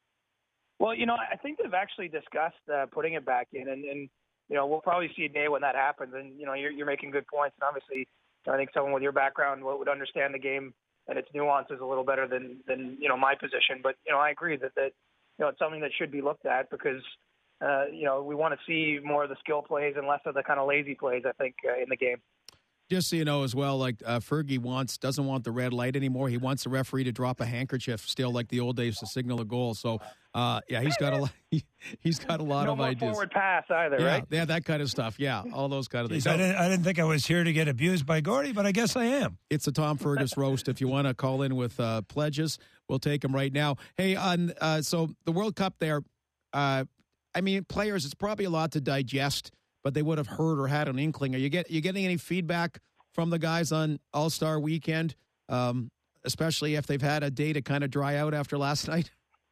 Well, you know, I think they've actually discussed uh, putting it back in, and, and you know, we'll probably see a day when that happens. And you know, you're, you're making good points, and obviously, I think someone with your background would understand the game and its nuances a little better than, than you know, my position. But, you know, I agree that, that you know, it's something that should be looked at because, uh, you know, we want to see more of the skill plays and less of the kind of lazy plays, I think, uh, in the game. Just so you know as well, like uh, Fergie wants doesn't want the red light anymore. He wants the referee to drop a handkerchief still like the old days to signal a goal. So, uh, yeah, he's got a lot, he, he's got a lot no of more ideas. Forward pass either, yeah, right? Yeah, that kind of stuff. Yeah, all those kind of things. Jeez, I, didn't, I didn't think I was here to get abused by Gordy, but I guess I am. It's a Tom Fergus roast. If you want to call in with uh, pledges, we'll take them right now. Hey, on uh, so the World Cup there, uh, I mean, players, it's probably a lot to digest, but they would have heard or had an inkling. Are you get you getting any feedback from the guys on All-Star Weekend, um, especially if they've had a day to kind of dry out after last night?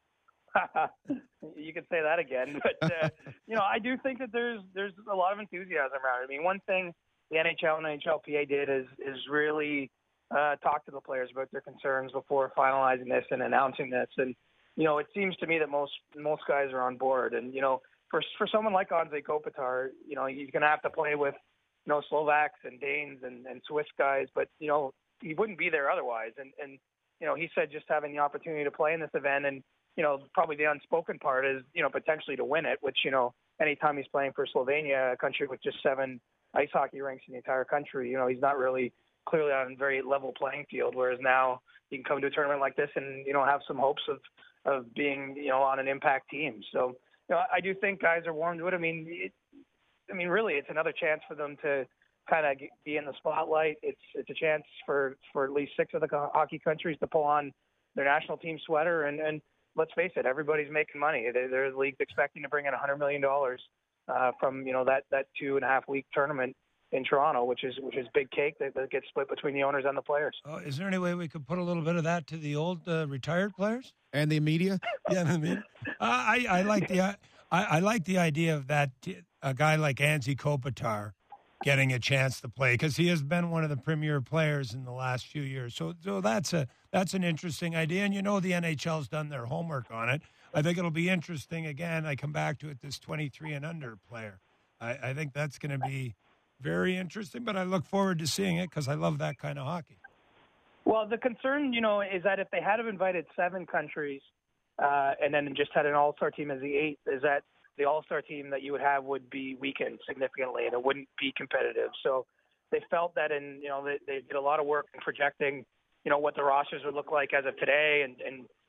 You could say that again, but uh, you know, I do think that there's there's a lot of enthusiasm around it. I mean, one thing the N H L and N H L P A did is is really uh, talk to the players about their concerns before finalizing this and announcing this. And you know, it seems to me that most most guys are on board. And you know, for for someone like Anze Kopitar, you know, he's going to have to play with you know Slovaks and Danes and, and Swiss guys, but you know, he wouldn't be there otherwise. And and you know, he said just having the opportunity to play in this event and you know, probably the unspoken part is, you know, potentially to win it, which, you know, anytime he's playing for Slovenia, a country with just seven ice hockey rinks in the entire country, you know, he's not really clearly on a very level playing field, whereas now he can come to a tournament like this and, you know, have some hopes of, of being, you know, on an impact team. So, you know, I do think guys are warmed to it. I mean, it, I mean, really, it's another chance for them to kind of be in the spotlight. It's it's a chance for, for at least six of the hockey countries to pull on their national team sweater and, and let's face it, everybody's making money. There's the league's expecting to bring in one hundred million dollars uh, from you know that, that two and a half week tournament in Toronto, which is which is big cake that, that gets split between the owners and the players. Oh, is there any way we could put a little bit of that to the old uh, retired players and the media? Yeah, the media. Uh, I I like the I, I like the idea of that a guy like Anze Kopitar getting a chance to play because he has been one of the premier players in the last few years. So, so that's a that's an interesting idea. And you know the N H L's done their homework on it. I think it'll be interesting. Again, I come back to it, this twenty-three and under player. I, I think that's going to be very interesting, but I look forward to seeing it because I love that kind of hockey. Well, the concern, you know, is that if they had have invited seven countries uh, and then just had an all-star team as the eighth, is that the all-star team that you would have would be weakened significantly and it wouldn't be competitive. So they felt that in, you know, they, they did a lot of work in projecting, you know, what the rosters would look like as of today and, and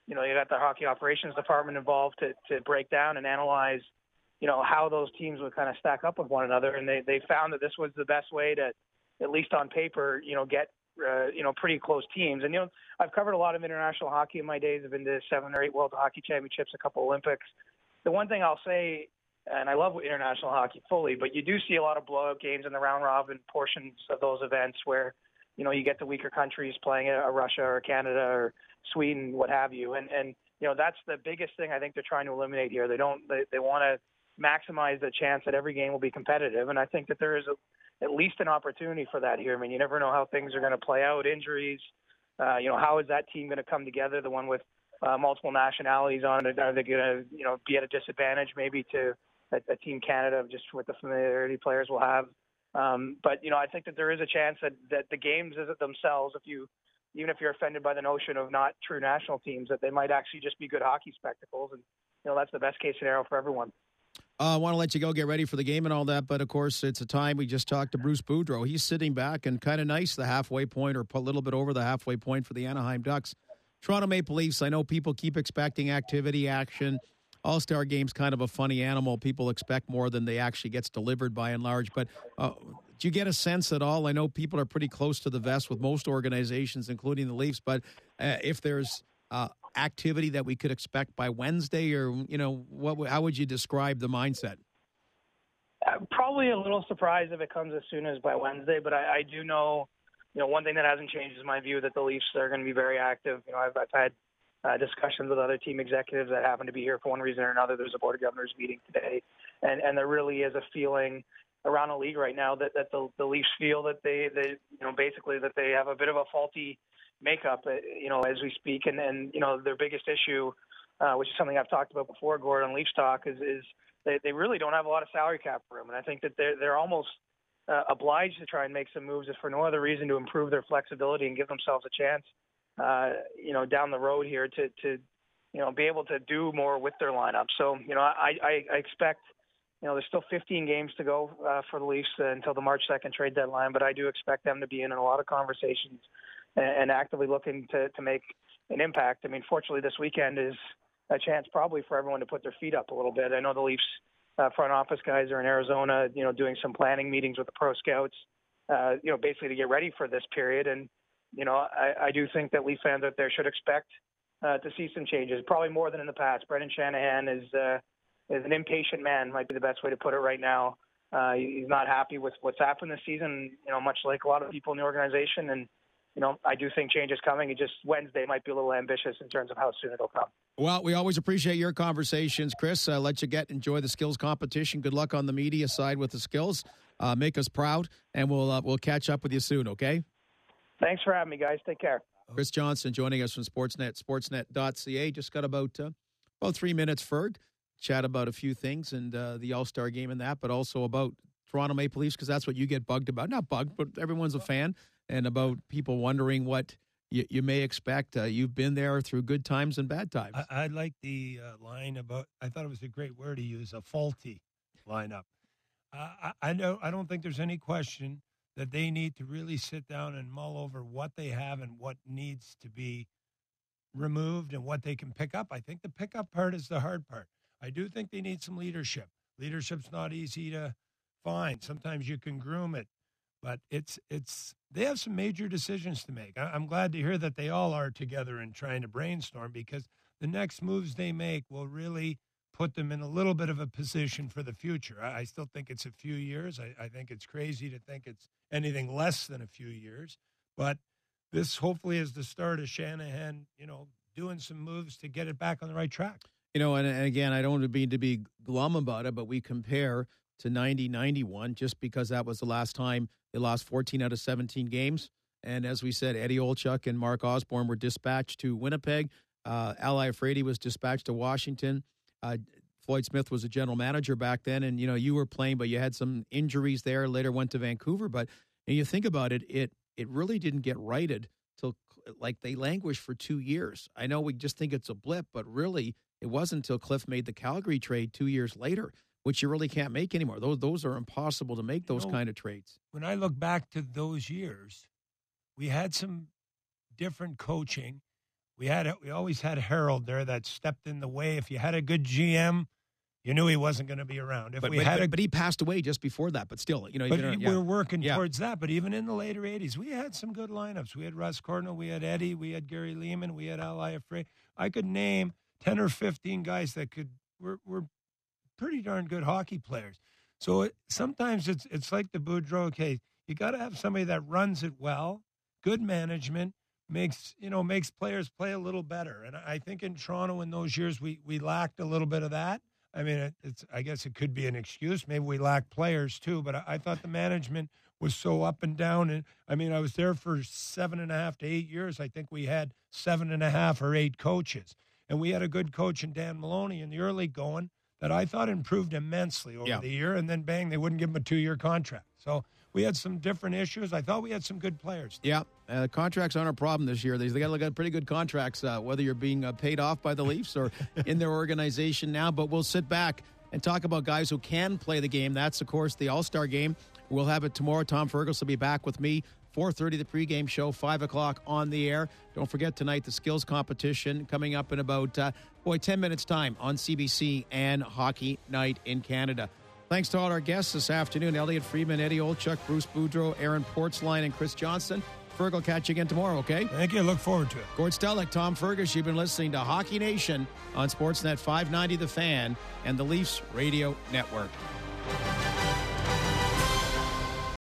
you know, you got the hockey operations department involved to, to break down and analyze, you know, how those teams would kind of stack up with one another. And they, they found that this was the best way to, at least on paper, you know, get, uh, you know, pretty close teams. And, you know, I've covered a lot of international hockey in my days. I've been to seven or eight World Hockey Championships, a couple Olympics. The one thing I'll say, and I love international hockey fully, but you do see a lot of blowout games in the round robin portions of those events where, you know, you get the weaker countries playing a Russia or Canada or Sweden, what have you. And, and you know, that's the biggest thing I think they're trying to eliminate here. They don't, they, they want to maximize the chance that every game will be competitive. And I think that there is a, at least an opportunity for that here. I mean, you never know how things are going to play out, injuries, uh, you know, how is that team going to come together, the one with uh, multiple nationalities on it? Are they going to, you know, be at a disadvantage maybe to a, a Team Canada just with the familiarity players will have? Um, but, you know, I think that there is a chance that, that the games themselves, if you, even if you're offended by the notion of not true national teams, that they might actually just be good hockey spectacles. And, you know, that's the best case scenario for everyone. Uh, I want to let you go get ready for the game and all that, but of course it's a time. We just talked to Bruce Boudreau. He's sitting back and kind of nice, the halfway point or a little bit over the halfway point for the Anaheim Ducks. Toronto Maple Leafs, I know people keep expecting activity, action. All-Star Game's kind of a funny animal. People expect more than they actually gets delivered by and large. But uh, do you get a sense at all? I know people are pretty close to the vest with most organizations, including the Leafs, but uh, if there's uh, activity that we could expect by Wednesday, or, you know, what? How would you describe the mindset? Uh, probably a little surprised if it comes as soon as by Wednesday, but I, I do know, you know, one thing that hasn't changed is my view that the Leafs are going to be very active. You know, I've, I've had uh, discussions with other team executives that happen to be here for one reason or another. There's a Board of Governors meeting today, and, and there really is a feeling around the league right now that, that the, the Leafs feel that they, they, you know, basically that they have a bit of a faulty makeup, you know, as we speak. And, and you know, their biggest issue, uh, which is something I've talked about before, Gordon, on Leafs Talk, is, is they, they really don't have a lot of salary cap room. And I think that they're, they're almost uh, obliged to try and make some moves, if for no other reason, to improve their flexibility and give themselves a chance, uh, you know, down the road here to, to, you know, be able to do more with their lineup. So, you know, I, I, I expect, you know, there's still fifteen games to go uh, for the Leafs uh, until the March second trade deadline, but I do expect them to be in a lot of conversations and actively looking to, to make an impact. I mean, fortunately, this weekend is a chance probably for everyone to put their feet up a little bit. I know the Leafs uh, front office guys are in Arizona, you know, doing some planning meetings with the pro scouts, uh, you know, basically to get ready for this period. And, you know, I, I do think that Leaf fans out there should expect uh, to see some changes, probably more than in the past. Brendan Shanahan is uh, is an impatient man, might be the best way to put it right now. Uh, he's not happy with what's happened this season, you know, much like a lot of people in the organization. And, you know, I do think change is coming. It just Wednesday might be a little ambitious in terms of how soon it'll come. Well, we always appreciate your conversations, Chris. Uh, let you get enjoy the skills competition. Good luck on the media side with the skills. Uh, make us proud, and we'll uh, we'll catch up with you soon. Okay. Thanks for having me, guys. Take care. Chris Johnson joining us from Sportsnet, sportsnet dot c a. Just got about uh, about three minutes, Ferg. Chat about a few things and uh, the All-Star Game and that, but also about Toronto Maple Leafs, because that's what you get bugged about. Not bugged, but everyone's a fan. And about people wondering what you, you may expect. Uh, you've been there through good times and bad times. I, I like the uh, line about, I thought it was a great word to use, a faulty lineup. Uh, I, I, know, I don't think there's any question that they need to really sit down and mull over what they have and what needs to be removed and what they can pick up. I think the pickup part is the hard part. I do think they need some leadership. Leadership's not easy to find. Sometimes you can groom it. But it's it's they have some major decisions to make. I'm glad to hear that they all are together and trying to brainstorm, because the next moves they make will really put them in a little bit of a position for the future. I, I still think it's a few years. I, I think it's crazy to think it's anything less than a few years. But this hopefully is the start of Shanahan, you know, doing some moves to get it back on the right track. You know, and, and again, I don't mean to be glum about it, but we compare to ninety ninety-one just because that was the last time they lost fourteen out of seventeen games. And as we said, Eddie Olchuk and Mark Osborne were dispatched to Winnipeg. Uh, Al Iafrate was dispatched to Washington. Uh, Floyd Smith was a general manager back then. And, you know, you were playing, but you had some injuries there, later went to Vancouver. But and you think about it, it it really didn't get righted till, like, they languished for two years. I know we just think it's a blip, but really it wasn't until Cliff made the Calgary trade two years later, which you really can't make anymore. Those those are impossible to make, those you know, kind of trades. When I look back to those years, we had some different coaching. We had we always had Harold there that stepped in the way. If you had a good G M, you knew he wasn't going to be around. If but, we but, had but, a, but he passed away just before that. But still, you know, but you know, we yeah. we're working yeah. towards that. But even in the later eighties, we had some good lineups. We had Russ Cordell, we had Eddie, we had Gary Lehman, we had Al Iafrate. I could name ten or fifteen guys that could were were pretty darn good hockey players. So it, sometimes it's it's like the Boudreau case. You got to have somebody that runs it well, good management, makes you know makes players play a little better. And I think in Toronto in those years we we lacked a little bit of that. I mean, it, it's I guess it could be an excuse. Maybe we lacked players too. But I, I thought the management was so up and down. And I mean, I was there for seven and a half to eight years. I think we had seven and a half or eight coaches, and we had a good coach in Dan Maloney in the early going that I thought improved immensely over yeah. the year. And then bang, they wouldn't give him a two-year contract. So we had some different issues. I thought we had some good players. Yeah, uh, contracts aren't a problem this year. They, they got, got pretty good contracts, uh, whether you're being uh, paid off by the Leafs or in their organization now. But we'll sit back and talk about guys who can play the game. That's, of course, the All-Star Game. We'll have it tomorrow. Tom Fergus will be back with me. four thirty, the pregame show, five o'clock on the air. Don't forget tonight the skills competition coming up in about, uh, boy, ten minutes time on C B C and Hockey Night in Canada. Thanks to all our guests this afternoon, Elliot Friedman, Eddie Olchuk, Bruce Boudreau, Aaron Portzline, and Chris Johnston. Ferg will catch you again tomorrow, okay? Thank you. Look forward to it. Gord Stellick, Tom Fergus, you've been listening to Hockey Nation on Sportsnet five ninety The Fan and the Leafs Radio Network.